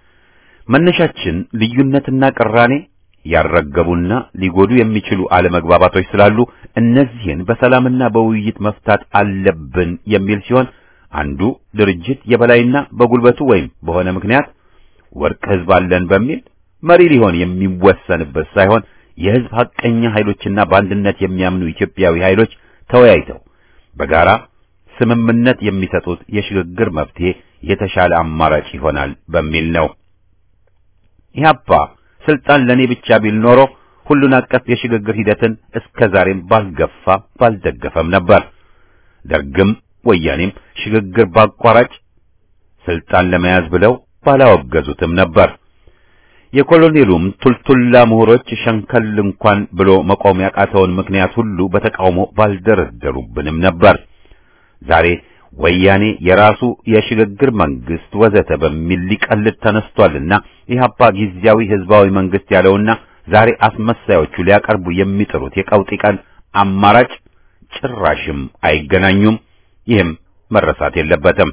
መነሻችን ልዩነትና ቅራኔ ያረገቡና ሊጎዱ የሚችሉ አለመግባባቶች ስላሉ እነዚህን በሰላምና በውይይት መፍታት አለብን የሚል ሲሆን አንዱ ድርጅት የበላይና በጉልበቱ ወይም በሆነ ምክንያት ወርቅ ህዝብ አለን በሚል መሪ ሊሆን የሚወሰንበት ሳይሆን የህዝብ ሐቀኛ ኃይሎችና በአንድነት የሚያምኑ ኢትዮጵያዊ ኃይሎች ተወያይተው በጋራ ስምምነት የሚሰጡት የሽግግር መፍትሄ የተሻለ አማራጭ ይሆናል በሚል ነው። ኢህአፓ ስልጣን ለኔ ብቻ ቢል ኖሮ ሁሉን አቀፍ የሽግግር ሂደትን እስከዛሬም ባልገፋ ባልደገፈም ነበር። ደርግም ወያኔም ሽግግር ባቋራጭ ስልጣን ለመያዝ ብለው ባላወገዙትም ነበር። የኮሎኔሉም ቱልቱላ ምሁሮች ሸንከል እንኳን ብሎ መቆም ያቃተውን ምክንያት ሁሉ በተቃውሞ ባልደረደሩብንም ነበር። ዛሬ ወያኔ የራሱ የሽግግር መንግስት ወዘተ በሚል ሊቀልድ ተነስቷልና ኢህአፓ ጊዜያዊ ህዝባዊ መንግስት ያለውና ዛሬ አስመሳዮቹ ሊያቀርቡ የሚጥሩት የቀውጢ ቀን አማራጭ ጭራሽም አይገናኙም። ይህም መረሳት የለበትም።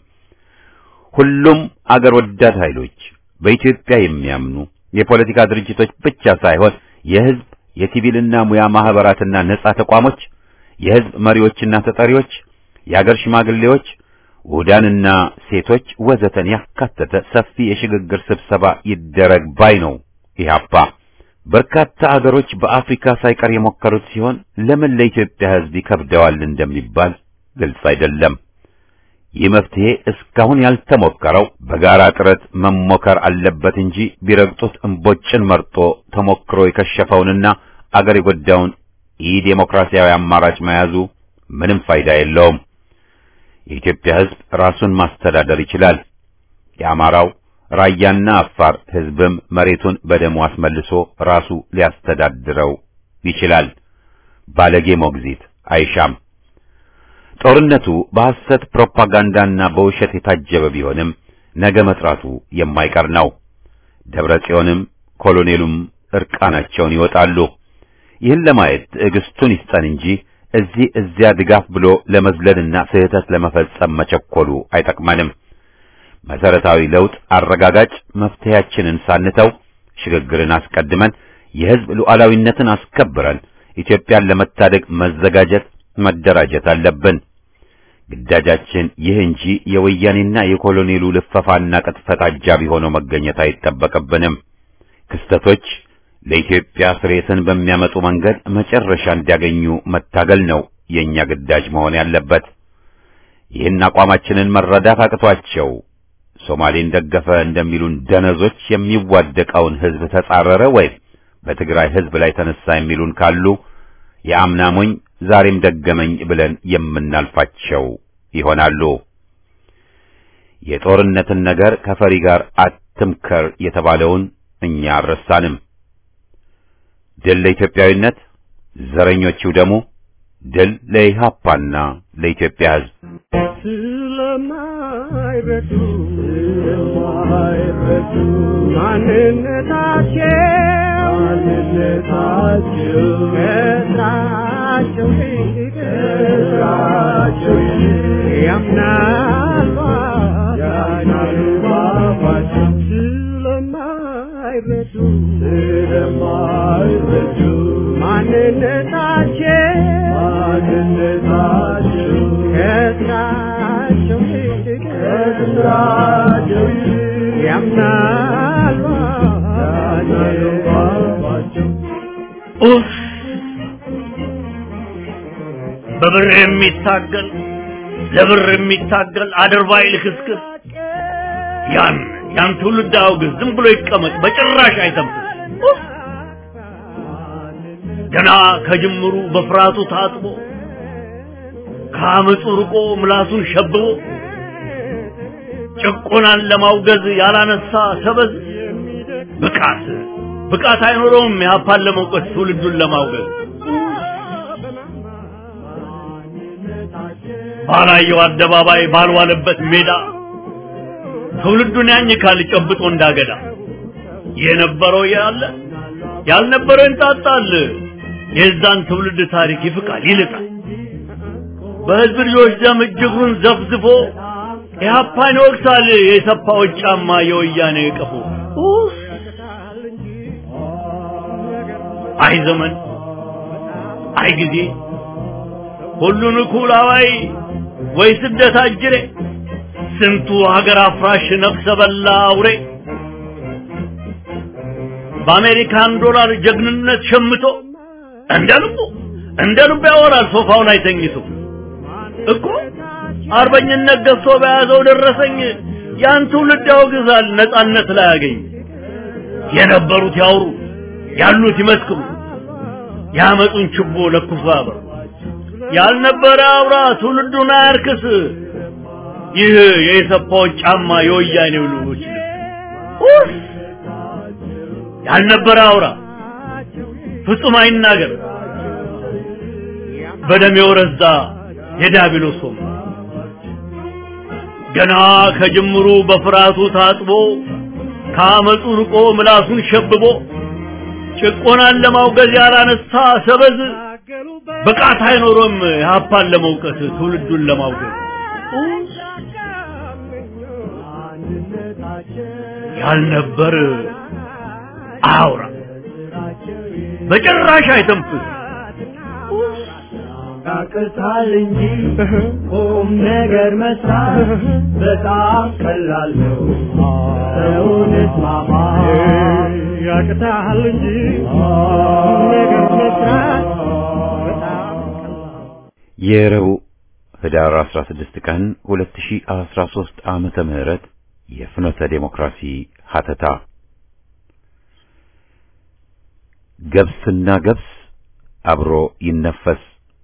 ሁሉም አገር ወዳድ ኃይሎች በኢትዮጵያ የሚያምኑ የፖለቲካ ድርጅቶች ብቻ ሳይሆን የህዝብ የሲቪልና ሙያ ማህበራትና ነጻ ተቋሞች፣ የህዝብ መሪዎችና ተጠሪዎች፣ የአገር ሽማግሌዎች፣ ውዳንና ሴቶች ወዘተን ያካተተ ሰፊ የሽግግር ስብሰባ ይደረግ ባይ ነው ኢህአፓ። በርካታ አገሮች በአፍሪካ ሳይቀር የሞከሩት ሲሆን ለምን ለኢትዮጵያ ህዝብ ይከብደዋል እንደሚባል ግልጽ አይደለም። ይህ መፍትሄ እስካሁን ያልተሞከረው በጋራ ጥረት መሞከር አለበት እንጂ ቢረግጡት እምቦጭን መርጦ ተሞክሮ የከሸፈውንና አገር የጎዳውን ኢ-ዴሞክራሲያዊ አማራጭ መያዙ ምንም ፋይዳ የለውም። የኢትዮጵያ ሕዝብ ራሱን ማስተዳደር ይችላል። የአማራው ራያና አፋር ሕዝብም መሬቱን በደሙ አስመልሶ ራሱ ሊያስተዳድረው ይችላል። ባለጌ ሞግዚት አይሻም። ጦርነቱ በሐሰት ፕሮፓጋንዳና በውሸት የታጀበ ቢሆንም ነገ መጥራቱ የማይቀር ነው። ደብረ ጽዮንም ኮሎኔሉም እርቃናቸውን ይወጣሉ። ይህን ለማየት ትዕግስቱን ይስጠን እንጂ እዚያ ድጋፍ ብሎ ለመዝለልና ስህተት ለመፈጸም መቸኮሉ አይጠቅመንም። መሰረታዊ ለውጥ አረጋጋጭ መፍትሄያችንን ሳንተው ሽግግርን አስቀድመን የሕዝብ ሉዓላዊነትን አስከብረን ኢትዮጵያን ለመታደግ መዘጋጀት መደራጀት አለብን። ግዳጃችን ይህ እንጂ የወያኔና የኮሎኔሉ ልፈፋና ቅጥፈት አጃቢ ሆኖ መገኘት አይጠበቅብንም። ክስተቶች ለኢትዮጵያ ስሬትን በሚያመጡ መንገድ መጨረሻ እንዲያገኙ መታገል ነው የኛ ግዳጅ መሆን ያለበት። ይህን አቋማችንን መረዳት አቅቷቸው ሶማሌን ደገፈ እንደሚሉን ደነዞች የሚዋደቀውን ሕዝብ ተጻረረ ወይም በትግራይ ሕዝብ ላይ ተነሳ የሚሉን ካሉ የአምናሞኝ ዛሬም ደገመኝ ብለን የምናልፋቸው ይሆናሉ። የጦርነትን ነገር ከፈሪ ጋር አትምከር የተባለውን እኛ አልረሳንም። ድል ለኢትዮጵያዊነት፣ ዘረኞቹ ደግሞ ድል ለኢህአፓና ለኢትዮጵያ ሕዝብ። ስለማይረዱ ማንነታቸው ከስራቸው ያምናሉ ስለማይረዱ ማንነታቸው ከስራቸው ያምናሉ በብር የሚታገል ለብር የሚታገል አድርባይ ልክስክስ ያን ትውልድ አውግዝ፣ ዝም ብሎ ይቀመጥ፣ በጭራሽ አይተምስ። ገና ከጅምሩ በፍርሃቱ ታጥቦ ከአመፁ ርቆ ምላሱን ሸብቦ ጭቆናን ለማውገዝ ያላነሳ ሰበዝ ብቃት አይኖረውም። ያፓን ለመውቀት ትውልዱን ለማውገዝ ባላየው አደባባይ ባልዋለበት ሜዳ ትውልዱን ያኝካል ጨብጦ እንዳገዳ። የነበረው ያለ ያልነበረው እንጣጣል። የዛን ትውልድ ታሪክ ይፍቃል ይልጣል። በህዝብ ልጆች ደም እጅግሩን ዘፍዝፎ ኢህአፓን ይወቅሳል። የሰፋው ጫማ የወያኔ ቀፎ አይ ዘመን አይ ጊዜ ሁሉን እኩል አዋይ ወይ ስደት አጅሬ ስንቱ ሀገር አፍራሽ ነፍሰ በላ አውሬ በአሜሪካን ዶላር ጀግንነት ሸምቶ እንደ ልቡ ያወራል ሶፋው ላይ ተኝቶ እኮ አርበኝነት ገፍቶ በያዘው ደረሰኝ ያን ትውልድ ያወግዛል ነጻነት ላይ ያገኝ። የነበሩት ያውሩ ያሉት ይመስክሩ ያመጡን ችቦ ለኩሶ ያበሩ። ያልነበረ አውራ ትውልዱን አያርክስ። ይህ የሰፋው ጫማ የወያኔው ልጆች ያልነበረ አውራ ፍጹም አይናገር። በደም የወረዛ የዲያብሎስ ሆም ገና ከጅምሩ በፍርሃቱ ታጥቦ ከአመፁ ርቆ ምላሱን ሸብቦ ጭቆናን ለማውገዝ ያላነሳ ሰበዝ ብቃት አይኖርም። ያፓን ለመውቀስ ትውልዱን ለማውገዝ ያልነበር አውራ በጭራሽ አይተንፍስ። ያቅታል እንጂ ቁም ነገር መስራት በጣም ቀላል ነው። ሰውነት ማማ ያቅታል እንጂ ቁም ነገር መስራት በጣም ቀላል። የረቡዕ ህዳር 16 ቀን 2013 ዓመተ ምህረት የፍኖተ ዴሞክራሲ ሀተታ ገብስና ገብስ አብሮ ይነፈስ።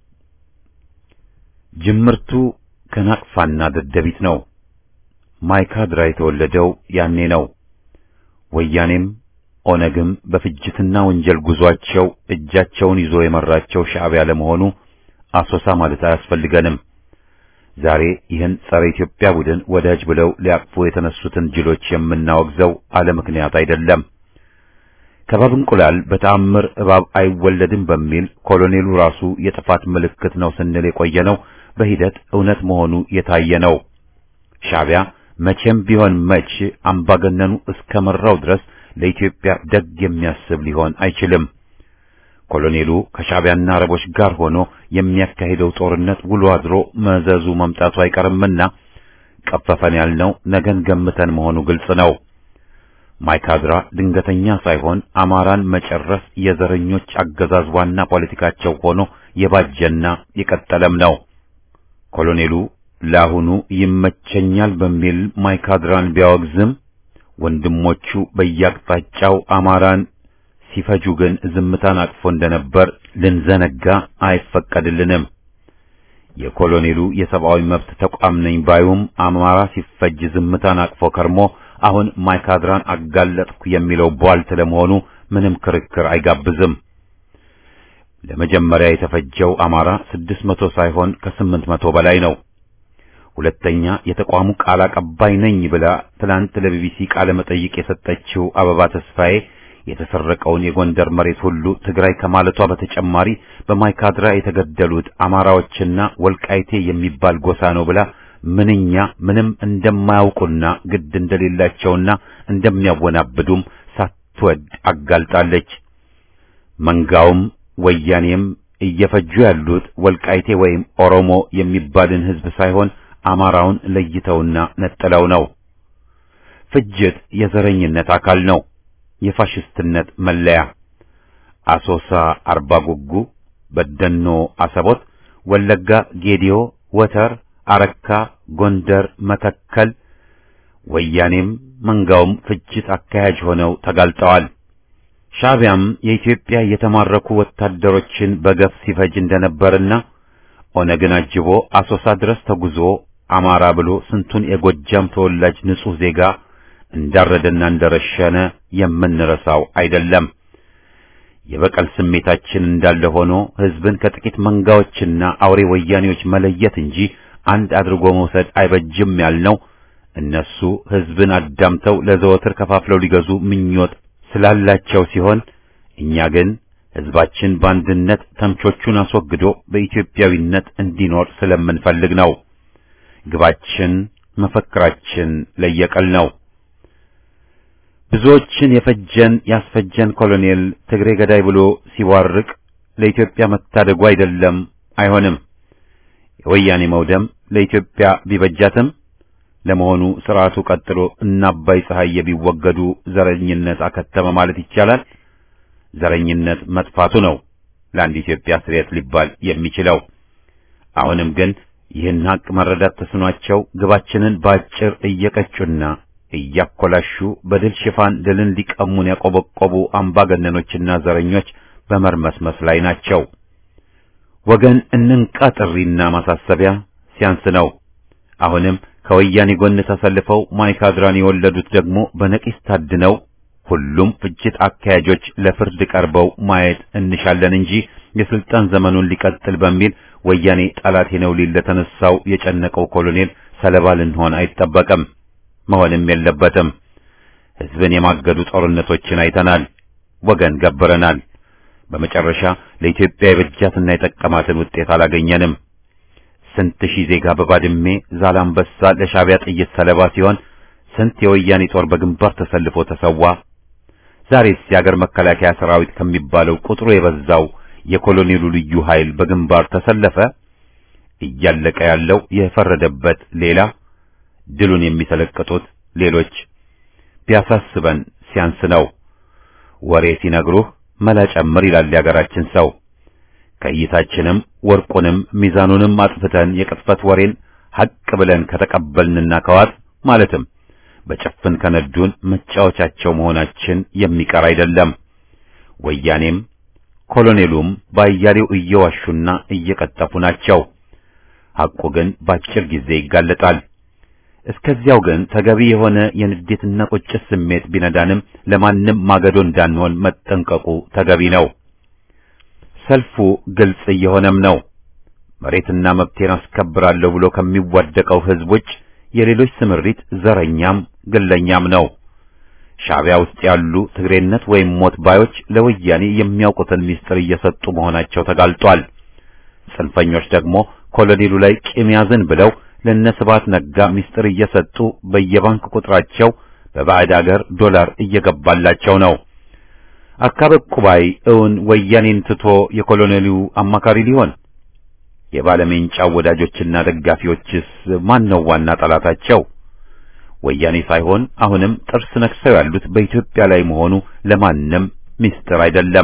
ጅምርቱ ከናቅፋና ደደቢት ነው። ማይካድራ የተወለደው ያኔ ነው። ወያኔም ኦነግም በፍጅትና ወንጀል ጉዟቸው እጃቸውን ይዞ የመራቸው ሻዕቢያ ለመሆኑ አሶሳ ማለት አያስፈልገንም። ዛሬ ይህን ጸረ ኢትዮጵያ ቡድን ወዳጅ ብለው ሊያቅፉ የተነሱትን ጅሎች የምናወግዘው አለ ምክንያት አይደለም። ከባብ እንቁላል በተአምር እባብ አይወለድም በሚል ኮሎኔሉ ራሱ የጥፋት ምልክት ነው ስንል የቆየነው በሂደት እውነት መሆኑ የታየ ነው። ሻዕቢያ መቼም ቢሆን መች አምባገነኑ እስከመራው ድረስ ለኢትዮጵያ ደግ የሚያስብ ሊሆን አይችልም። ኮሎኔሉ ከሻዕቢያና አረቦች ጋር ሆኖ የሚያካሂደው ጦርነት ውሎ አድሮ መዘዙ መምጣቱ አይቀርምና ቀፈፈን ያልነው ነገን ገምተን መሆኑ ግልጽ ነው። ማይካድራ ድንገተኛ ሳይሆን አማራን መጨረስ የዘረኞች አገዛዝ ዋና ፖለቲካቸው ሆኖ የባጀና የቀጠለም ነው። ኮሎኔሉ ለአሁኑ ይመቸኛል በሚል ማይካድራን ቢያወግዝም ወንድሞቹ በየአቅጣጫው አማራን ሲፈጁ ግን ዝምታን አቅፎ እንደነበር ልንዘነጋ አይፈቀድልንም። የኮሎኔሉ የሰብአዊ መብት ተቋም ነኝ ባዩም አማራ ሲፈጅ ዝምታን አቅፎ ከርሞ አሁን ማይካድራን አጋለጥኩ የሚለው ቧልት ለመሆኑ ምንም ክርክር አይጋብዝም። ለመጀመሪያ የተፈጀው አማራ 600 ሳይሆን ከ800 በላይ ነው። ሁለተኛ የተቋሙ ቃል አቀባይ ነኝ ብላ ትላንት ለቢቢሲ ቃለ መጠይቅ የሰጠችው አበባ ተስፋዬ የተሰረቀውን የጎንደር መሬት ሁሉ ትግራይ ከማለቷ በተጨማሪ በማይካድራ የተገደሉት አማራዎችና ወልቃይቴ የሚባል ጎሳ ነው ብላ ምንኛ ምንም እንደማያውቁና ግድ እንደሌላቸውና እንደሚያወናብዱም ሳትወድ አጋልጣለች። መንጋውም ወያኔም እየፈጁ ያሉት ወልቃይቴ ወይም ኦሮሞ የሚባልን ህዝብ ሳይሆን አማራውን ለይተውና ነጥለው ነው። ፍጅት የዘረኝነት አካል ነው፣ የፋሽስትነት መለያ። አሶሳ፣ አርባ ጉጉ፣ በደኖ፣ አሰቦት፣ ወለጋ፣ ጌዲዮ፣ ወተር፣ አረካ፣ ጎንደር፣ መተከል ወያኔም መንጋውም ፍጅት አካያጅ ሆነው ተጋልጠዋል። ሻዕቢያም የኢትዮጵያ የተማረኩ ወታደሮችን በገፍ ሲፈጅ እንደነበርና ኦነግን አጅቦ አሶሳ ድረስ ተጉዞ አማራ ብሎ ስንቱን የጎጃም ተወላጅ ንጹህ ዜጋ እንዳረደና እንደረሸነ የምንረሳው አይደለም። የበቀል ስሜታችን እንዳለ ሆኖ ህዝብን ከጥቂት መንጋዎችና አውሬ ወያኔዎች መለየት እንጂ አንድ አድርጎ መውሰድ አይበጅም ያልነው እነሱ ህዝብን አዳምተው ለዘወትር ከፋፍለው ሊገዙ ምኞት ስላላቸው ሲሆን እኛ ግን ህዝባችን በአንድነት ተምቾቹን አስወግዶ በኢትዮጵያዊነት እንዲኖር ስለምንፈልግ ነው። ግባችን መፈክራችን ለየቀል ነው። ብዙዎችን የፈጀን ያስፈጀን ኮሎኔል ትግሬ ገዳይ ብሎ ሲዋርቅ ለኢትዮጵያ መታደጉ አይደለም፣ አይሆንም። የወያኔ መውደም ለኢትዮጵያ ቢበጃትም ለመሆኑ ስርዓቱ ቀጥሎ እና አባይ ፀሐይ ቢወገዱ ዘረኝነት አከተመ ማለት ይቻላል? ዘረኝነት መጥፋቱ ነው ለአንድ ኢትዮጵያ ስርየት ሊባል የሚችለው። አሁንም ግን ይህን ሀቅ መረዳት ተስኗቸው ግባችንን ባጭር እየቀጩና እያኮላሹ በድል ሽፋን ድልን ሊቀሙን ያቆበቆቡ አምባገነኖችና ዘረኞች በመርመስመስ ላይ ናቸው። ወገን እንንቃ ጥሪና ማሳሰቢያ ሲያንስ ነው። አሁንም ከወያኔ ጎን ተሰልፈው ማይካድራን የወለዱት ደግሞ በነቂስ ታድነው ሁሉም ፍጅት አካያጆች ለፍርድ ቀርበው ማየት እንሻለን እንጂ የስልጣን ዘመኑን ሊቀጥል በሚል ወያኔ ጠላቴ ነው ሊል ለተነሳው የጨነቀው ኮሎኔል ሰለባ ልንሆን አይጠበቅም፣ መሆንም የለበትም። ህዝብን የማገዱ ጦርነቶችን አይተናል፣ ወገን ገብረናል። በመጨረሻ ለኢትዮጵያ የበጃትና የጠቀማትን ውጤት አላገኘንም። ስንት ሺህ ዜጋ በባድሜ ዛላምበሳ ለሻዕቢያ ጥይት ሰለባ ሲሆን ስንት የወያኔ ጦር በግንባር ተሰልፎ ተሰዋ። ዛሬስ የአገር መከላከያ ሰራዊት ከሚባለው ቁጥሩ የበዛው የኮሎኔሉ ልዩ ኃይል በግንባር ተሰለፈ። እያለቀ ያለው የፈረደበት ሌላ፣ ድሉን የሚሰለቅጡት ሌሎች። ቢያሳስበን ሲያንስ ነው። ወሬ ሲነግሩህ መላ ጨምር ይላል የአገራችን ሰው። ከይታችንም ወርቁንም ሚዛኑንም አጥፍተን የቅጥፈት ወሬን ሐቅ ብለን ከተቀበልንና ከዋት ማለትም በጭፍን ከነዱን መጫወቻቸው መሆናችን የሚቀር አይደለም። ወያኔም ኮሎኔሉም ባያሌው እየዋሹና እየቀጠፉ ናቸው። ሐቁ ግን ባጭር ጊዜ ይጋለጣል። እስከዚያው ግን ተገቢ የሆነ የንዴትና ቁጭት ስሜት ቢነዳንም ለማንም ማገዶ እንዳንሆን መጠንቀቁ ተገቢ ነው። ሰልፉ ግልጽ እየሆነም ነው። መሬትና መብቴን አስከብራለሁ ብሎ ከሚዋደቀው ሕዝብ ውጭ የሌሎች ስምሪት ዘረኛም ግለኛም ነው። ሻዕቢያ ውስጥ ያሉ ትግሬነት ወይም ሞት ባዮች ለወያኔ የሚያውቁትን ሚስጥር እየሰጡ መሆናቸው ተጋልጧል። ጽንፈኞች ደግሞ ኮሎኔሉ ላይ ቂም ያዝን ብለው ለነስባት ነጋ ሚስጥር እየሰጡ በየባንክ ቁጥራቸው በባዕድ አገር ዶላር እየገባላቸው ነው። አካበ ቁባይ እውን ወያኔን ትቶ የኮሎኔሉ አማካሪ ሊሆን? የባለሜንጫው ወዳጆችና ደጋፊዎችስ ማን ነው ዋና ጠላታቸው? ወያኔ ሳይሆን አሁንም ጥርስ ነክሰው ያሉት በኢትዮጵያ ላይ መሆኑ ለማንም ሚስጥር አይደለም።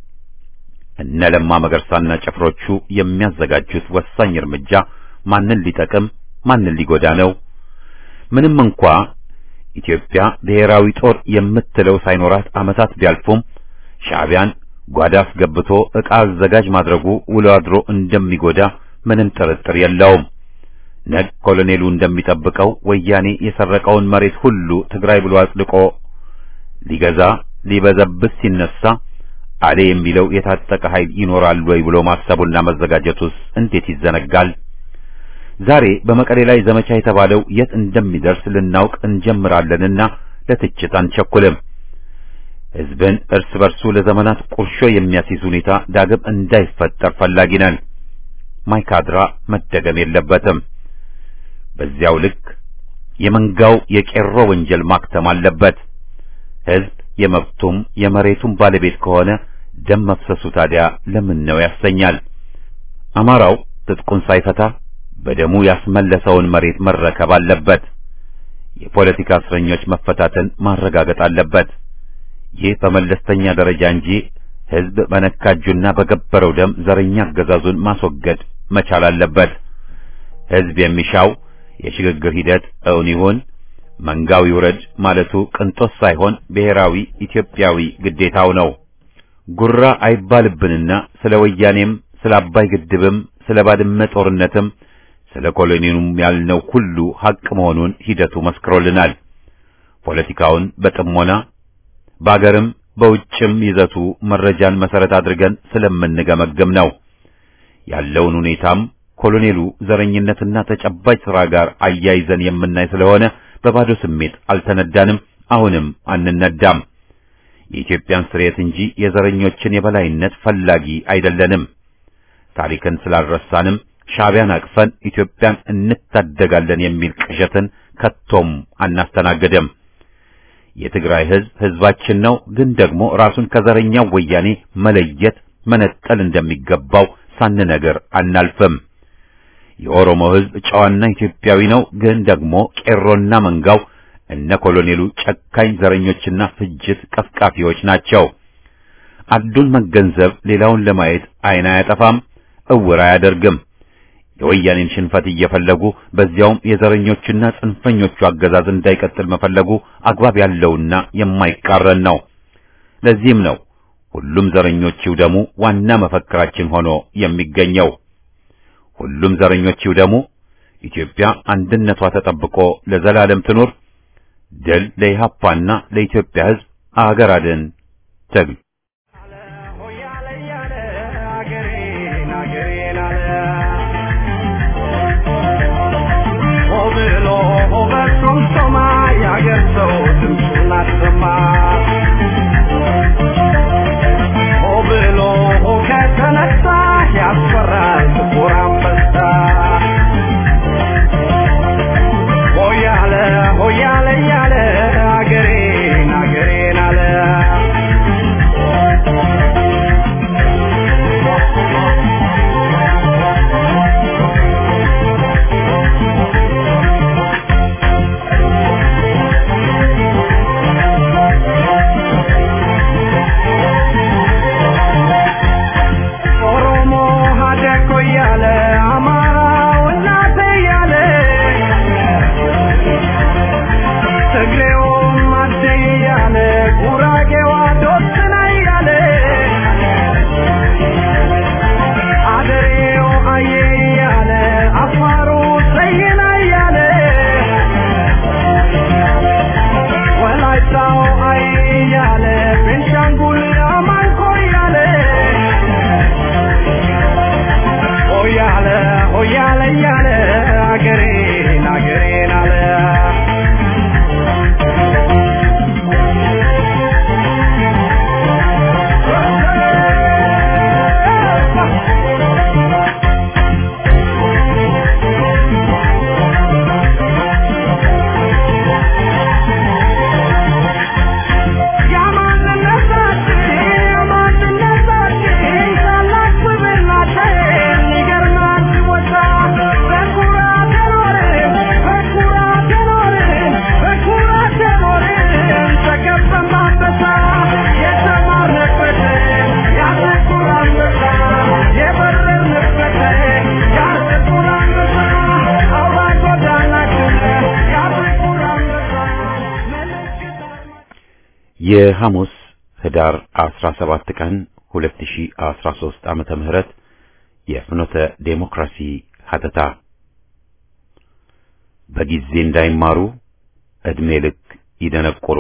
እነ ለማ መገርሳና ጭፍሮቹ የሚያዘጋጁት ወሳኝ እርምጃ ማንን ሊጠቅም ማንን ሊጎዳ ነው? ምንም እንኳ ኢትዮጵያ ብሔራዊ ጦር የምትለው ሳይኖራት ዓመታት ቢያልፉም ሻዕቢያን ጓዳ አስገብቶ ዕቃ አዘጋጅ ማድረጉ ውሎ አድሮ እንደሚጎዳ ምንም ጥርጥር የለውም። ነግ ኮሎኔሉ እንደሚጠብቀው ወያኔ የሰረቀውን መሬት ሁሉ ትግራይ ብሎ አጽድቆ ሊገዛ ሊበዘብስ ሲነሳ አለ የሚለው የታጠቀ ኃይል ይኖራል ወይ ብሎ ማሰቡና መዘጋጀቱስ እንዴት ይዘነጋል? ዛሬ በመቀሌ ላይ ዘመቻ የተባለው የት እንደሚደርስ ልናውቅ እንጀምራለንና ለትችት አንቸኩልም። ሕዝብን እርስ በርሱ ለዘመናት ቁርሾ የሚያስይዝ ሁኔታ ዳግም እንዳይፈጠር ፈላጊ ነን። ማይካድራ መደገም የለበትም። በዚያው ልክ የመንጋው የቄሮ ወንጀል ማክተም አለበት። ሕዝብ የመብቱም የመሬቱም ባለቤት ከሆነ ደም መፍሰሱ ታዲያ ለምን ነው ያሰኛል? አማራው ትጥቁን ሳይፈታ በደሙ ያስመለሰውን መሬት መረከብ አለበት። የፖለቲካ እስረኞች መፈታትን ማረጋገጥ አለበት። ይህ በመለስተኛ ደረጃ እንጂ ሕዝብ በነካጁና በገበረው ደም ዘረኛ አገዛዙን ማስወገድ መቻል አለበት። ሕዝብ የሚሻው የሽግግር ሂደት እውን ይሁን፣ መንጋው ይውረድ ማለቱ ቅንጦት ሳይሆን ብሔራዊ ኢትዮጵያዊ ግዴታው ነው። ጉራ አይባልብንና ስለ ወያኔም ስለ አባይ ግድብም ስለ ባድመ ጦርነትም ስለ ኮሎኔሉም ያልነው ሁሉ ሐቅ መሆኑን ሂደቱ መስክሮልናል። ፖለቲካውን በጥሞና በአገርም በውጭም ይዘቱ መረጃን መሰረት አድርገን ስለምንገመግም ነው። ያለውን ሁኔታም ኮሎኔሉ ዘረኝነትና ተጨባጭ ሥራ ጋር አያይዘን የምናይ ስለሆነ በባዶ ስሜት አልተነዳንም፣ አሁንም አንነዳም። የኢትዮጵያን ስርየት እንጂ የዘረኞችን የበላይነት ፈላጊ አይደለንም። ታሪክን ስላልረሳንም ሻዕቢያን አቅፈን ኢትዮጵያን እንታደጋለን የሚል ቅዠትን ከቶም አናስተናግድም። የትግራይ ሕዝብ ሕዝባችን ነው፣ ግን ደግሞ ራሱን ከዘረኛው ወያኔ መለየት መነጠል እንደሚገባው ሳንነግር አናልፍም። የኦሮሞ ሕዝብ ጨዋና ኢትዮጵያዊ ነው፣ ግን ደግሞ ቄሮና መንጋው እነ ኮሎኔሉ ጨካኝ ዘረኞችና ፍጅት ቀፍቃፊዎች ናቸው። አዱን መገንዘብ ሌላውን ለማየት አይን አያጠፋም፣ እውር አያደርግም። የወያኔን ሽንፈት እየፈለጉ በዚያውም የዘረኞችና ጽንፈኞቹ አገዛዝ እንዳይቀጥል መፈለጉ አግባብ ያለውና የማይቃረን ነው። ለዚህም ነው ሁሉም ዘረኞች ይውደሙ ዋና መፈክራችን ሆኖ የሚገኘው። ሁሉም ዘረኞች ይውደሙ፣ ኢትዮጵያ አንድነቷ ተጠብቆ ለዘላለም ትኑር። ድል ለኢህአፓና ለኢትዮጵያ ሕዝብ። አገር አድን ትግል። የሐሙስ ህዳር 17 ቀን 2013 ዓመተ ምህረት የፍኖተ ዴሞክራሲ ሀተታ በጊዜ እንዳይማሩ እድሜ ልክ ይደነቁሩ።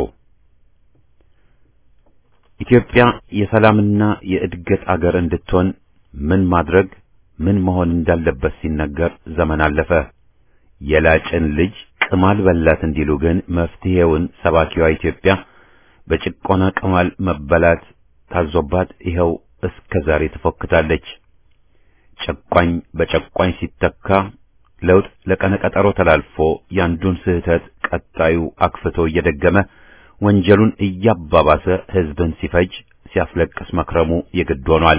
ኢትዮጵያ የሰላምና የእድገት አገር እንድትሆን ምን ማድረግ ምን መሆን እንዳለበት ሲነገር ዘመን አለፈ። የላጭን ልጅ ቅማል በላት እንዲሉ ግን መፍትሄውን ሰባኪዋ ኢትዮጵያ በጭቆና ቅማል መበላት ታዞባት ይኸው እስከ ዛሬ ትፎክታለች። ጨቋኝ በጨቋኝ ሲተካ ለውጥ ለቀነቀጠሮ ተላልፎ ያንዱን ስህተት ቀጣዩ አክፍቶ እየደገመ ወንጀሉን እያባባሰ ህዝብን ሲፈጅ ሲያስለቅስ መክረሙ የግድ ሆኗል።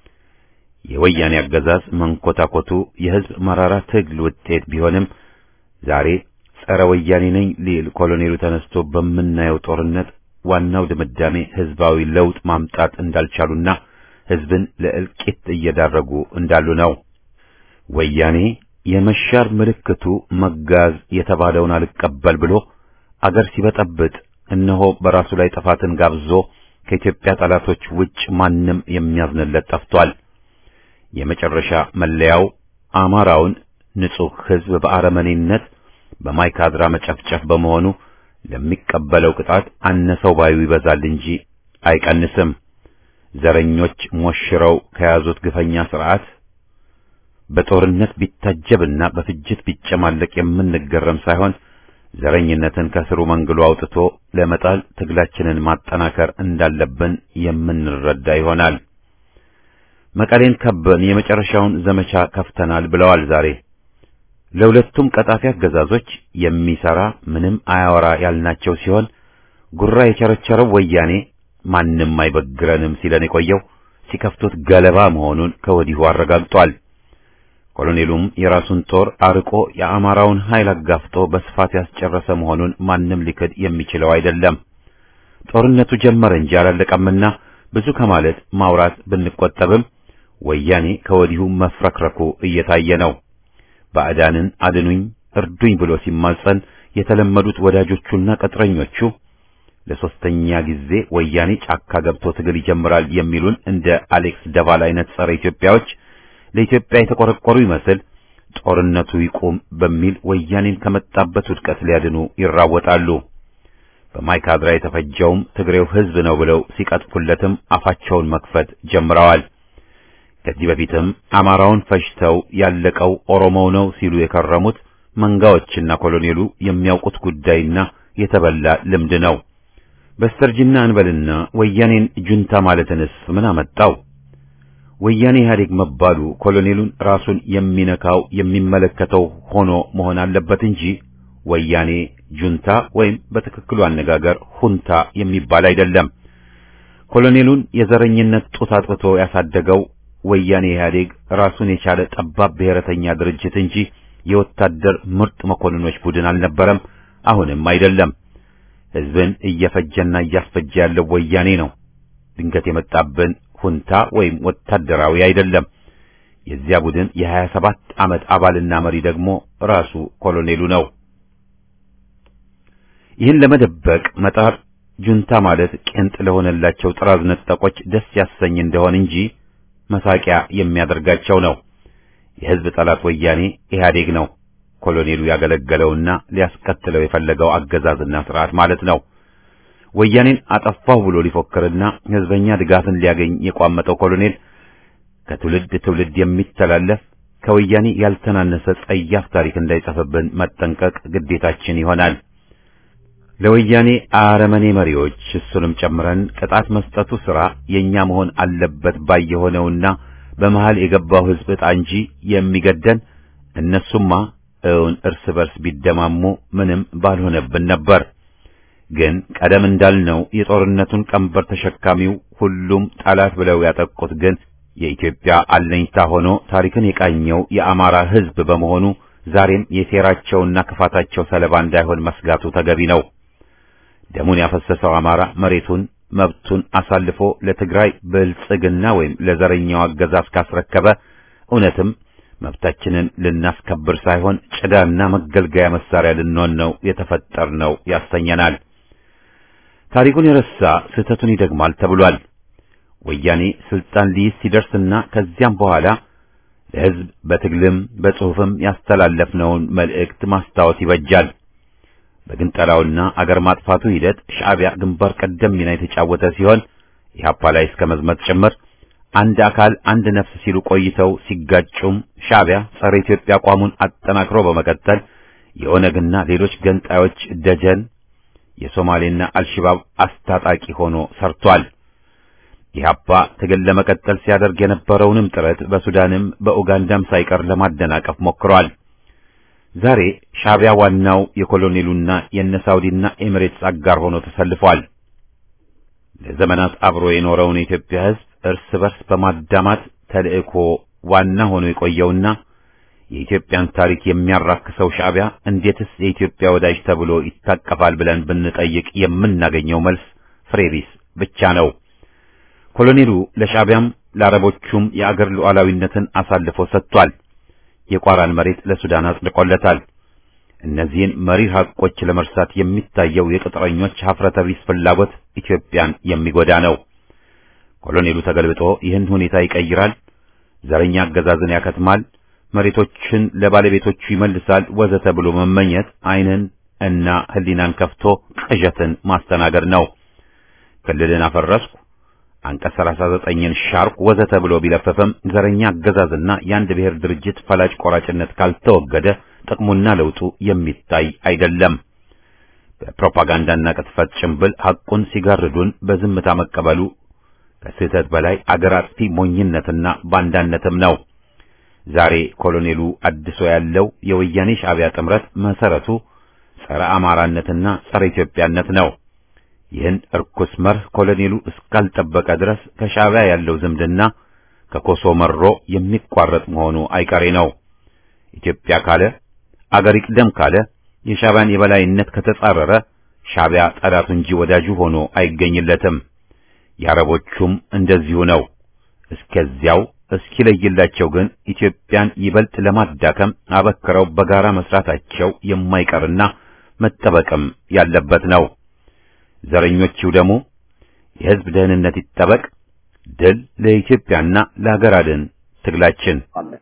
የወያኔ አገዛዝ መንኮታኮቱ የህዝብ መራራ ትግል ውጤት ቢሆንም ዛሬ ጸረ ወያኔ ነኝ ሊል ኮሎኔሉ ተነስቶ በምናየው ጦርነት ዋናው ድምዳሜ ህዝባዊ ለውጥ ማምጣት እንዳልቻሉና ህዝብን ለእልቂት እየዳረጉ እንዳሉ ነው። ወያኔ የመሻር ምልክቱ መጋዝ የተባለውን አልቀበል ብሎ አገር ሲበጠብጥ እነሆ በራሱ ላይ ጥፋትን ጋብዞ ከኢትዮጵያ ጠላቶች ውጭ ማንም የሚያዝንለት ጠፍቷል። የመጨረሻ መለያው አማራውን ንጹህ ህዝብ በአረመኔነት በማይካድራ መጨፍጨፍ በመሆኑ ለሚቀበለው ቅጣት አነሰው ባዩ ይበዛል እንጂ አይቀንስም። ዘረኞች ሞሽረው ከያዙት ግፈኛ ስርዓት በጦርነት ቢታጀብና በፍጅት ቢጨማለቅ የምንገረም ሳይሆን ዘረኝነትን ከስሩ መንግሎ አውጥቶ ለመጣል ትግላችንን ማጠናከር እንዳለብን የምንረዳ ይሆናል። መቀሌን ከበን የመጨረሻውን ዘመቻ ከፍተናል ብለዋል ዛሬ። ለሁለቱም ቀጣፊ አገዛዞች የሚሰራ ምንም አያወራ ያልናቸው ሲሆን ጉራ የቸረቸረው ወያኔ ማንም አይበግረንም ሲለን የቆየው ሲከፍቱት ገለባ መሆኑን ከወዲሁ አረጋግጧል። ኮሎኔሉም የራሱን ጦር አርቆ የአማራውን ኃይል አጋፍጦ በስፋት ያስጨረሰ መሆኑን ማንም ሊክድ የሚችለው አይደለም። ጦርነቱ ጀመረ እንጂ አላለቀምና ብዙ ከማለት ማውራት ብንቆጠብም ወያኔ ከወዲሁ መፍረክረኩ እየታየ ነው። ባዕዳንን አድኑኝ እርዱኝ ብሎ ሲማጸን የተለመዱት ወዳጆቹና ቅጥረኞቹ ለሶስተኛ ጊዜ ወያኔ ጫካ ገብቶ ትግል ይጀምራል የሚሉን እንደ አሌክስ ደቫል አይነት ጸረ ኢትዮጵያዎች ለኢትዮጵያ የተቆረቆሩ ይመስል ጦርነቱ ይቁም በሚል ወያኔን ከመጣበት ውድቀት ሊያድኑ ይራወጣሉ። በማይካድራ የተፈጀውም ትግሬው ህዝብ ነው ብለው ሲቀጥፉለትም አፋቸውን መክፈት ጀምረዋል። ከዚህ በፊትም አማራውን ፈጅተው ያለቀው ኦሮሞው ነው ሲሉ የከረሙት መንጋዎችና ኮሎኔሉ የሚያውቁት ጉዳይና የተበላ ልምድ ነው። በስተርጅና እንበልና ወያኔን ጁንታ ማለትንስ ምን አመጣው? ወያኔ ኢህአዴግ መባሉ ኮሎኔሉን ራሱን የሚነካው የሚመለከተው ሆኖ መሆን አለበት እንጂ ወያኔ ጁንታ ወይም በትክክሉ አነጋገር ሁንታ የሚባል አይደለም። ኮሎኔሉን የዘረኝነት ጡት አጥብቶ ያሳደገው ወያኔ ኢህአዴግ ራሱን የቻለ ጠባብ ብሔረተኛ ድርጅት እንጂ የወታደር ምርጥ መኮንኖች ቡድን አልነበረም፣ አሁንም አይደለም። ህዝብን እየፈጀና እያስፈጀ ያለው ወያኔ ነው። ድንገት የመጣብን ሁንታ ወይም ወታደራዊ አይደለም። የዚያ ቡድን የ27 ዓመት አባልና መሪ ደግሞ ራሱ ኮሎኔሉ ነው። ይህን ለመደበቅ መጣር ጁንታ ማለት ቄንጥ ለሆነላቸው ጥራዝ ነጠቆች ደስ ያሰኝ እንደሆን እንጂ መሳቂያ የሚያደርጋቸው ነው። የህዝብ ጠላት ወያኔ ኢህአዴግ ነው። ኮሎኔሉ ያገለገለውና ሊያስቀጥለው የፈለገው አገዛዝና ስርዓት ማለት ነው። ወያኔን አጠፋው ብሎ ሊፎክርና ህዝበኛ ድጋፍን ሊያገኝ የቋመጠው ኮሎኔል ከትውልድ ትውልድ የሚተላለፍ ከወያኔ ያልተናነሰ ጸያፍ ታሪክ እንዳይጻፍብን መጠንቀቅ ግዴታችን ይሆናል። ለወያኔ አረመኔ መሪዎች እሱንም ጨምረን ቅጣት መስጠቱ ሥራ የኛ መሆን አለበት ባየሆነውና በመሃል የገባው ህዝብ ዕጣ እንጂ የሚገደን እነሱማ እርስ በርስ ቢደማሙ ምንም ባልሆነብን ነበር። ግን ቀደም እንዳልነው የጦርነቱን ቀንበር ተሸካሚው ሁሉም ጠላት ብለው ያጠቁት ግን የኢትዮጵያ አለኝታ ሆኖ ታሪክን የቃኘው የአማራ ህዝብ በመሆኑ ዛሬም የሴራቸውና ክፋታቸው ሰለባ እንዳይሆን መስጋቱ ተገቢ ነው። ደሙን ያፈሰሰው አማራ መሬቱን መብቱን አሳልፎ ለትግራይ ብልጽግና ወይም ለዘረኛው አገዛዝ ካስረከበ እውነትም መብታችንን ልናስከብር ሳይሆን ጭዳና መገልገያ መሳሪያ ልንሆን ነው የተፈጠርነው ያሰኘናል። ታሪኩን የረሳ ስህተቱን ይደግማል ተብሏል። ወያኔ ስልጣን ሊይዝ ሲደርስና ከዚያም በኋላ ለሕዝብ በትግልም በጽሑፍም ያስተላለፍነውን መልእክት ማስታወስ ይበጃል። በግንጠላውና አገር ማጥፋቱ ሂደት ሻዕቢያ ግንባር ቀደም ሚና የተጫወተ ሲሆን ኢህአፓ ላይ እስከ መዝመት ጭምር አንድ አካል አንድ ነፍስ ሲሉ ቆይተው ሲጋጩም ሻዕቢያ ጸረ ኢትዮጵያ አቋሙን አጠናክሮ በመቀጠል የኦነግና ሌሎች ገንጣዮች ደጀን የሶማሌና አልሸባብ አስታጣቂ ሆኖ ሰርቷል። ኢህአፓ ትግል ለመቀጠል ሲያደርግ የነበረውንም ጥረት በሱዳንም በኡጋንዳም ሳይቀር ለማደናቀፍ ሞክሯል። ዛሬ ሻዕቢያ ዋናው የኮሎኔሉና የነሳውዲና ኤሚሬትስ አጋር ሆኖ ተሰልፏል። ለዘመናት አብሮ የኖረውን የኢትዮጵያ ሕዝብ እርስ በርስ በማዳማት ተልእኮ ዋና ሆኖ የቆየውና የኢትዮጵያን ታሪክ የሚያራክሰው ሻዕቢያ እንዴትስ የኢትዮጵያ ወዳጅ ተብሎ ይታቀፋል ብለን ብንጠይቅ የምናገኘው መልስ ፍሬቢስ ብቻ ነው። ኮሎኔሉ ለሻዕቢያም ለአረቦቹም የአገር ሉዓላዊነትን አሳልፎ ሰጥቷል። የቋራን መሬት ለሱዳን አጽድቆለታል። እነዚህን መሪር ሐቆች ለመርሳት የሚታየው የቅጥረኞች ሀፍረተ ቢስ ፍላጎት ኢትዮጵያን የሚጎዳ ነው። ኮሎኔሉ ተገልብጦ ይህን ሁኔታ ይቀይራል፣ ዘረኛ አገዛዝን ያከትማል፣ መሬቶችን ለባለቤቶቹ ይመልሳል ወዘተ ብሎ መመኘት ዓይንን እና ሕሊናን ከፍቶ ቅዠትን ማስተናገድ ነው። ክልልን አፈረስኩ፣ አንቀጽ 39ን ሻርኩ ወዘተ ብሎ ቢለፈፈም ዘረኛ አገዛዝና የአንድ ብሔር ድርጅት ፈላጭ ቆራጭነት ካልተወገደ ጥቅሙና ለውጡ የሚታይ አይደለም። በፕሮፓጋንዳና ቅጥፈት ጭንብል ሐቁን ሲጋርዱን በዝምታ መቀበሉ ከስህተት በላይ አገር አጥፊ ሞኝነትና ባንዳነትም ነው። ዛሬ ኮሎኔሉ አድሶ ያለው የወያኔ ሻዕቢያ ጥምረት መሰረቱ ጸረ አማራነትና ጸረ ኢትዮጵያነት ነው። ይህን እርኩስ መርህ ኮሎኔሉ እስካልጠበቀ ድረስ ከሻዕቢያ ያለው ዝምድና ከኮሶ መሮ የሚቋረጥ መሆኑ አይቀሬ ነው። ኢትዮጵያ ካለ አገር ይቅደም ካለ የሻዕቢያን የበላይነት ከተጻረረ ሻዕቢያ ጠላቱ እንጂ ወዳጁ ሆኖ አይገኝለትም። የአረቦቹም እንደዚሁ ነው። እስከዚያው እስኪለይላቸው ግን ኢትዮጵያን ይበልጥ ለማዳከም አበክረው በጋራ መስራታቸው የማይቀርና መጠበቅም ያለበት ነው። ዘረኞቹ ደግሞ የሕዝብ ደህንነት ይጠበቅ፣ ድል ለኢትዮጵያና ለሀገር አድን ትግላችን።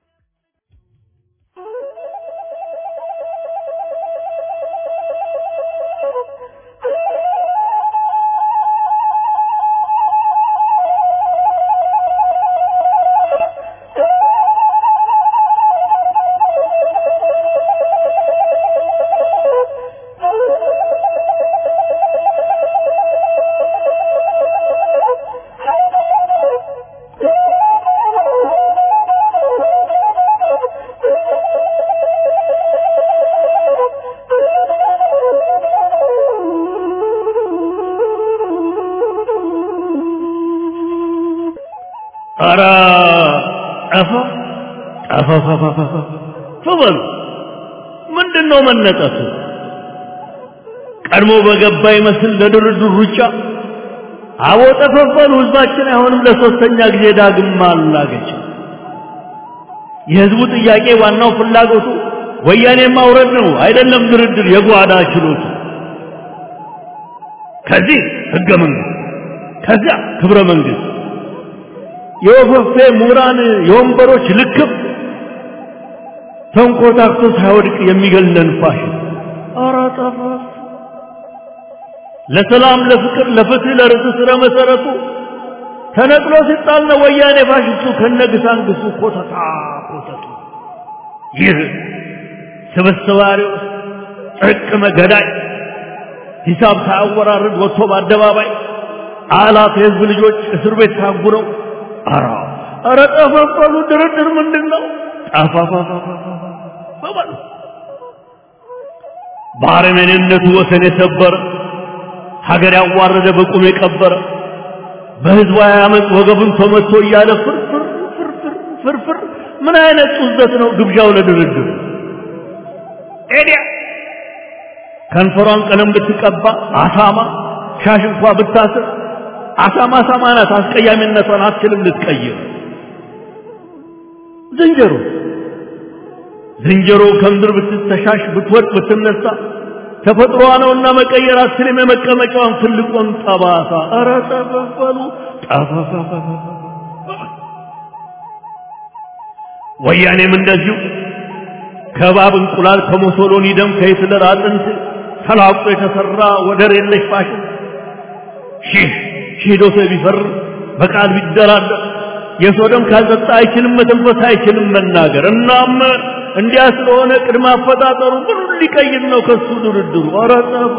አራ ፈበል ምንድነው መነጠቱ? ቀድሞ በገባ ይመስል ለድርድር ሩጫ አቦ ተፈፈሉ። ህዝባችን አይሆንም ለሶስተኛ ጊዜ ዳግም ማላገጫ። የህዝቡ ጥያቄ ዋናው ፍላጎቱ ወያኔ ማውረድ ነው አይደለም ድርድር የጓዳ ችሎቱ። ከዚህ ህገ መንግስት ከዚያ ክብረ መንግስት የወፈፌ ምሁራን የወንበሮች ልክፍ ተንኮታክቶ ሳይወድቅ የሚገለን ፋሽን ኧረ ጠፋፍ። ለሰላም ለፍቅር ለፍትህ ለርትዕ ስረ መሰረቱ ተነቅሎ ሲጣል ነው ወያኔ ፋሽስቱ ከነግሳንግሱ ኮተታ ኮተቱ። ይህ ስብስባሪው ጥቅመ ገዳይ ሂሳብ ሳያወራርድ ወጥቶ በአደባባይ አላፍ የህዝብ ልጆች እስር ቤት ታጉረው ኧረ ጠፋፋሉ። ድርድር ምንድነው? ጠፋፋፋፋ ባረመኔነቱ ወሰን የሰበረ ሀገር ያዋረደ በቁም የቀበረ በህዝባዊ አመጽ ወገቡን ተመቶ እያለ ፍርፍር ምን አይነት ጡዘት ነው ግብዣው ለድርድር? ኤዲያ ከንፈሯን ቀለም ብትቀባ አሳማ ሻሽ እንኳን ብታስር አሳማ ናት። አስቀያሚነቷን አትችልም ልትቀይር። ዝንጀሮ ከምድር ብትተሻሽ ብትወድቅ ብትነሳ ተፈጥሮዋ ነውና መቀየር አትልም የመቀመጫዋን ትልቁን ጠባሳ ኧረ ተፈፈሉ ጠፋፋፋ ወያኔም እንደዚሁ ከባብ እንቁላል ከሞሶሎኒ ደም ከሂትለር አጥንት ተላቆ የተሰራ ወደር የለሽ ፋሽን ሺህ ዶሴ ቢፈር በቃል ቢደራደር የሰው ደም ካልጠጣ አይችልም መተንፈስ አይችልም መናገር እናም እንዲያ ስለሆነ ቅድመ አፈጣጠሩ ሁሉ ሊቀይር ነው ከሱ ድርድሩ ኧረ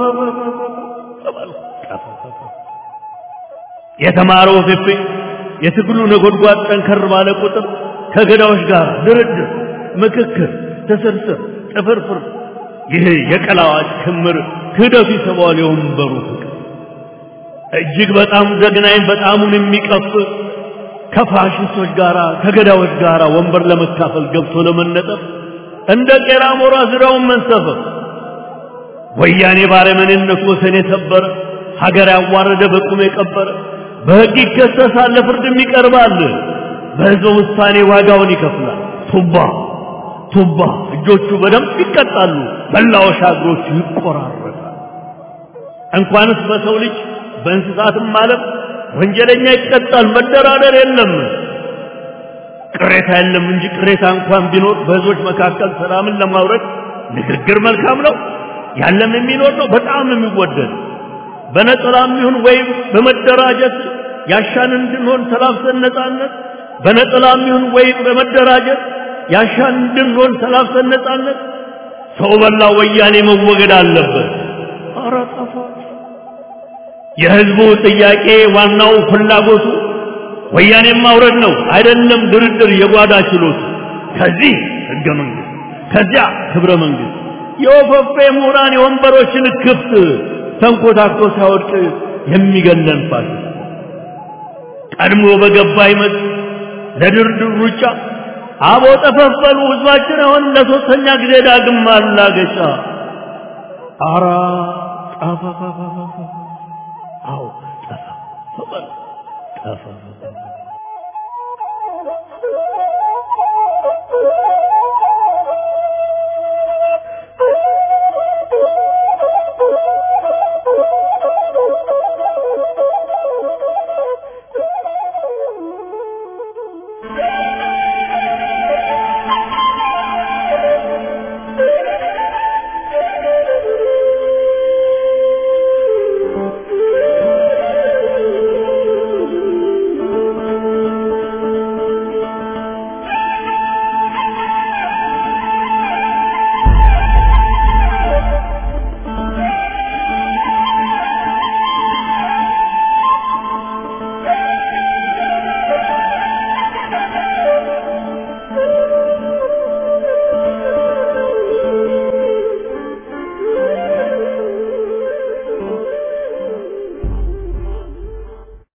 የተማረው ፍፍ የትግሉ ነጎድጓድ ጠንከር ባለ ቁጥር ከገዳዎች ጋር ድርድር ምክክር ተሰብሰብ ጥፍርፍር ይሄ የቀላዋጭ ክምር ክደቱ ይሰባል የወንበሩ ፍቅር እጅግ በጣም ዘግናኝ በጣሙን የሚቀፍ ከፋሽስቶች ጋራ ከገዳዎች ጋራ ወንበር ለመካፈል ገብቶ ለመነጠፍ እንደ ቄራ ሞራ ዝራውን መንሰፈፍ ወያኔ ባረመኔነቱ ወሰን የሰበረ ሀገር ያዋረደ በቁም የቀበረ በሕግ ይከሰሳል ለፍርድም ይቀርባል በሕዝብ ውሳኔ ዋጋውን ይከፍላል ቱባ እጆቹ በደንብ ይቀጣሉ መላወሻ እግሮቹ ይቆራረጣል እንኳንስ በሰው ልጅ በእንስሳትም ማለት ወንጀለኛ ይቀጣል መደራደር የለም ቅሬታ የለም እንጂ ቅሬታ እንኳን ቢኖር በህዝቦች መካከል ሰላምን ለማውረድ ንግግር መልካም ነው ያለም የሚኖር ነው በጣም የሚወደድ በነጠላም ይሁን ወይም በመደራጀት ያሻን እንድንሆን ተላፍሰን ነጻነት በነጠላም ይሁን ወይም በመደራጀት ያሻን እንድንሆን ተላፍሰን ነጻነት ሰው በላ ወያኔ መወገድ አለበት ኧረ ጠፋ የህዝቡ ጥያቄ ዋናው ፍላጎቱ ወያኔን ማውረድ ነው አይደለም ድርድር የጓዳ ችሎት ከዚህ ህገ መንግስት ከዚያ ክብረ መንግስት የወፈፌ ምሁራን የወንበሮችን ክፍት ተንኮታኮ ሳይወድቅ የሚገለን ፋሽስት ቀድሞ በገባ ይመጥ ለድርድር ሩጫ አቦ ተፈፈሉ ህዝባችን አሁን ለሶስተኛ ጊዜ ዳግም ማላገጫ አራ ጠፋፋፋ አው ጠፋ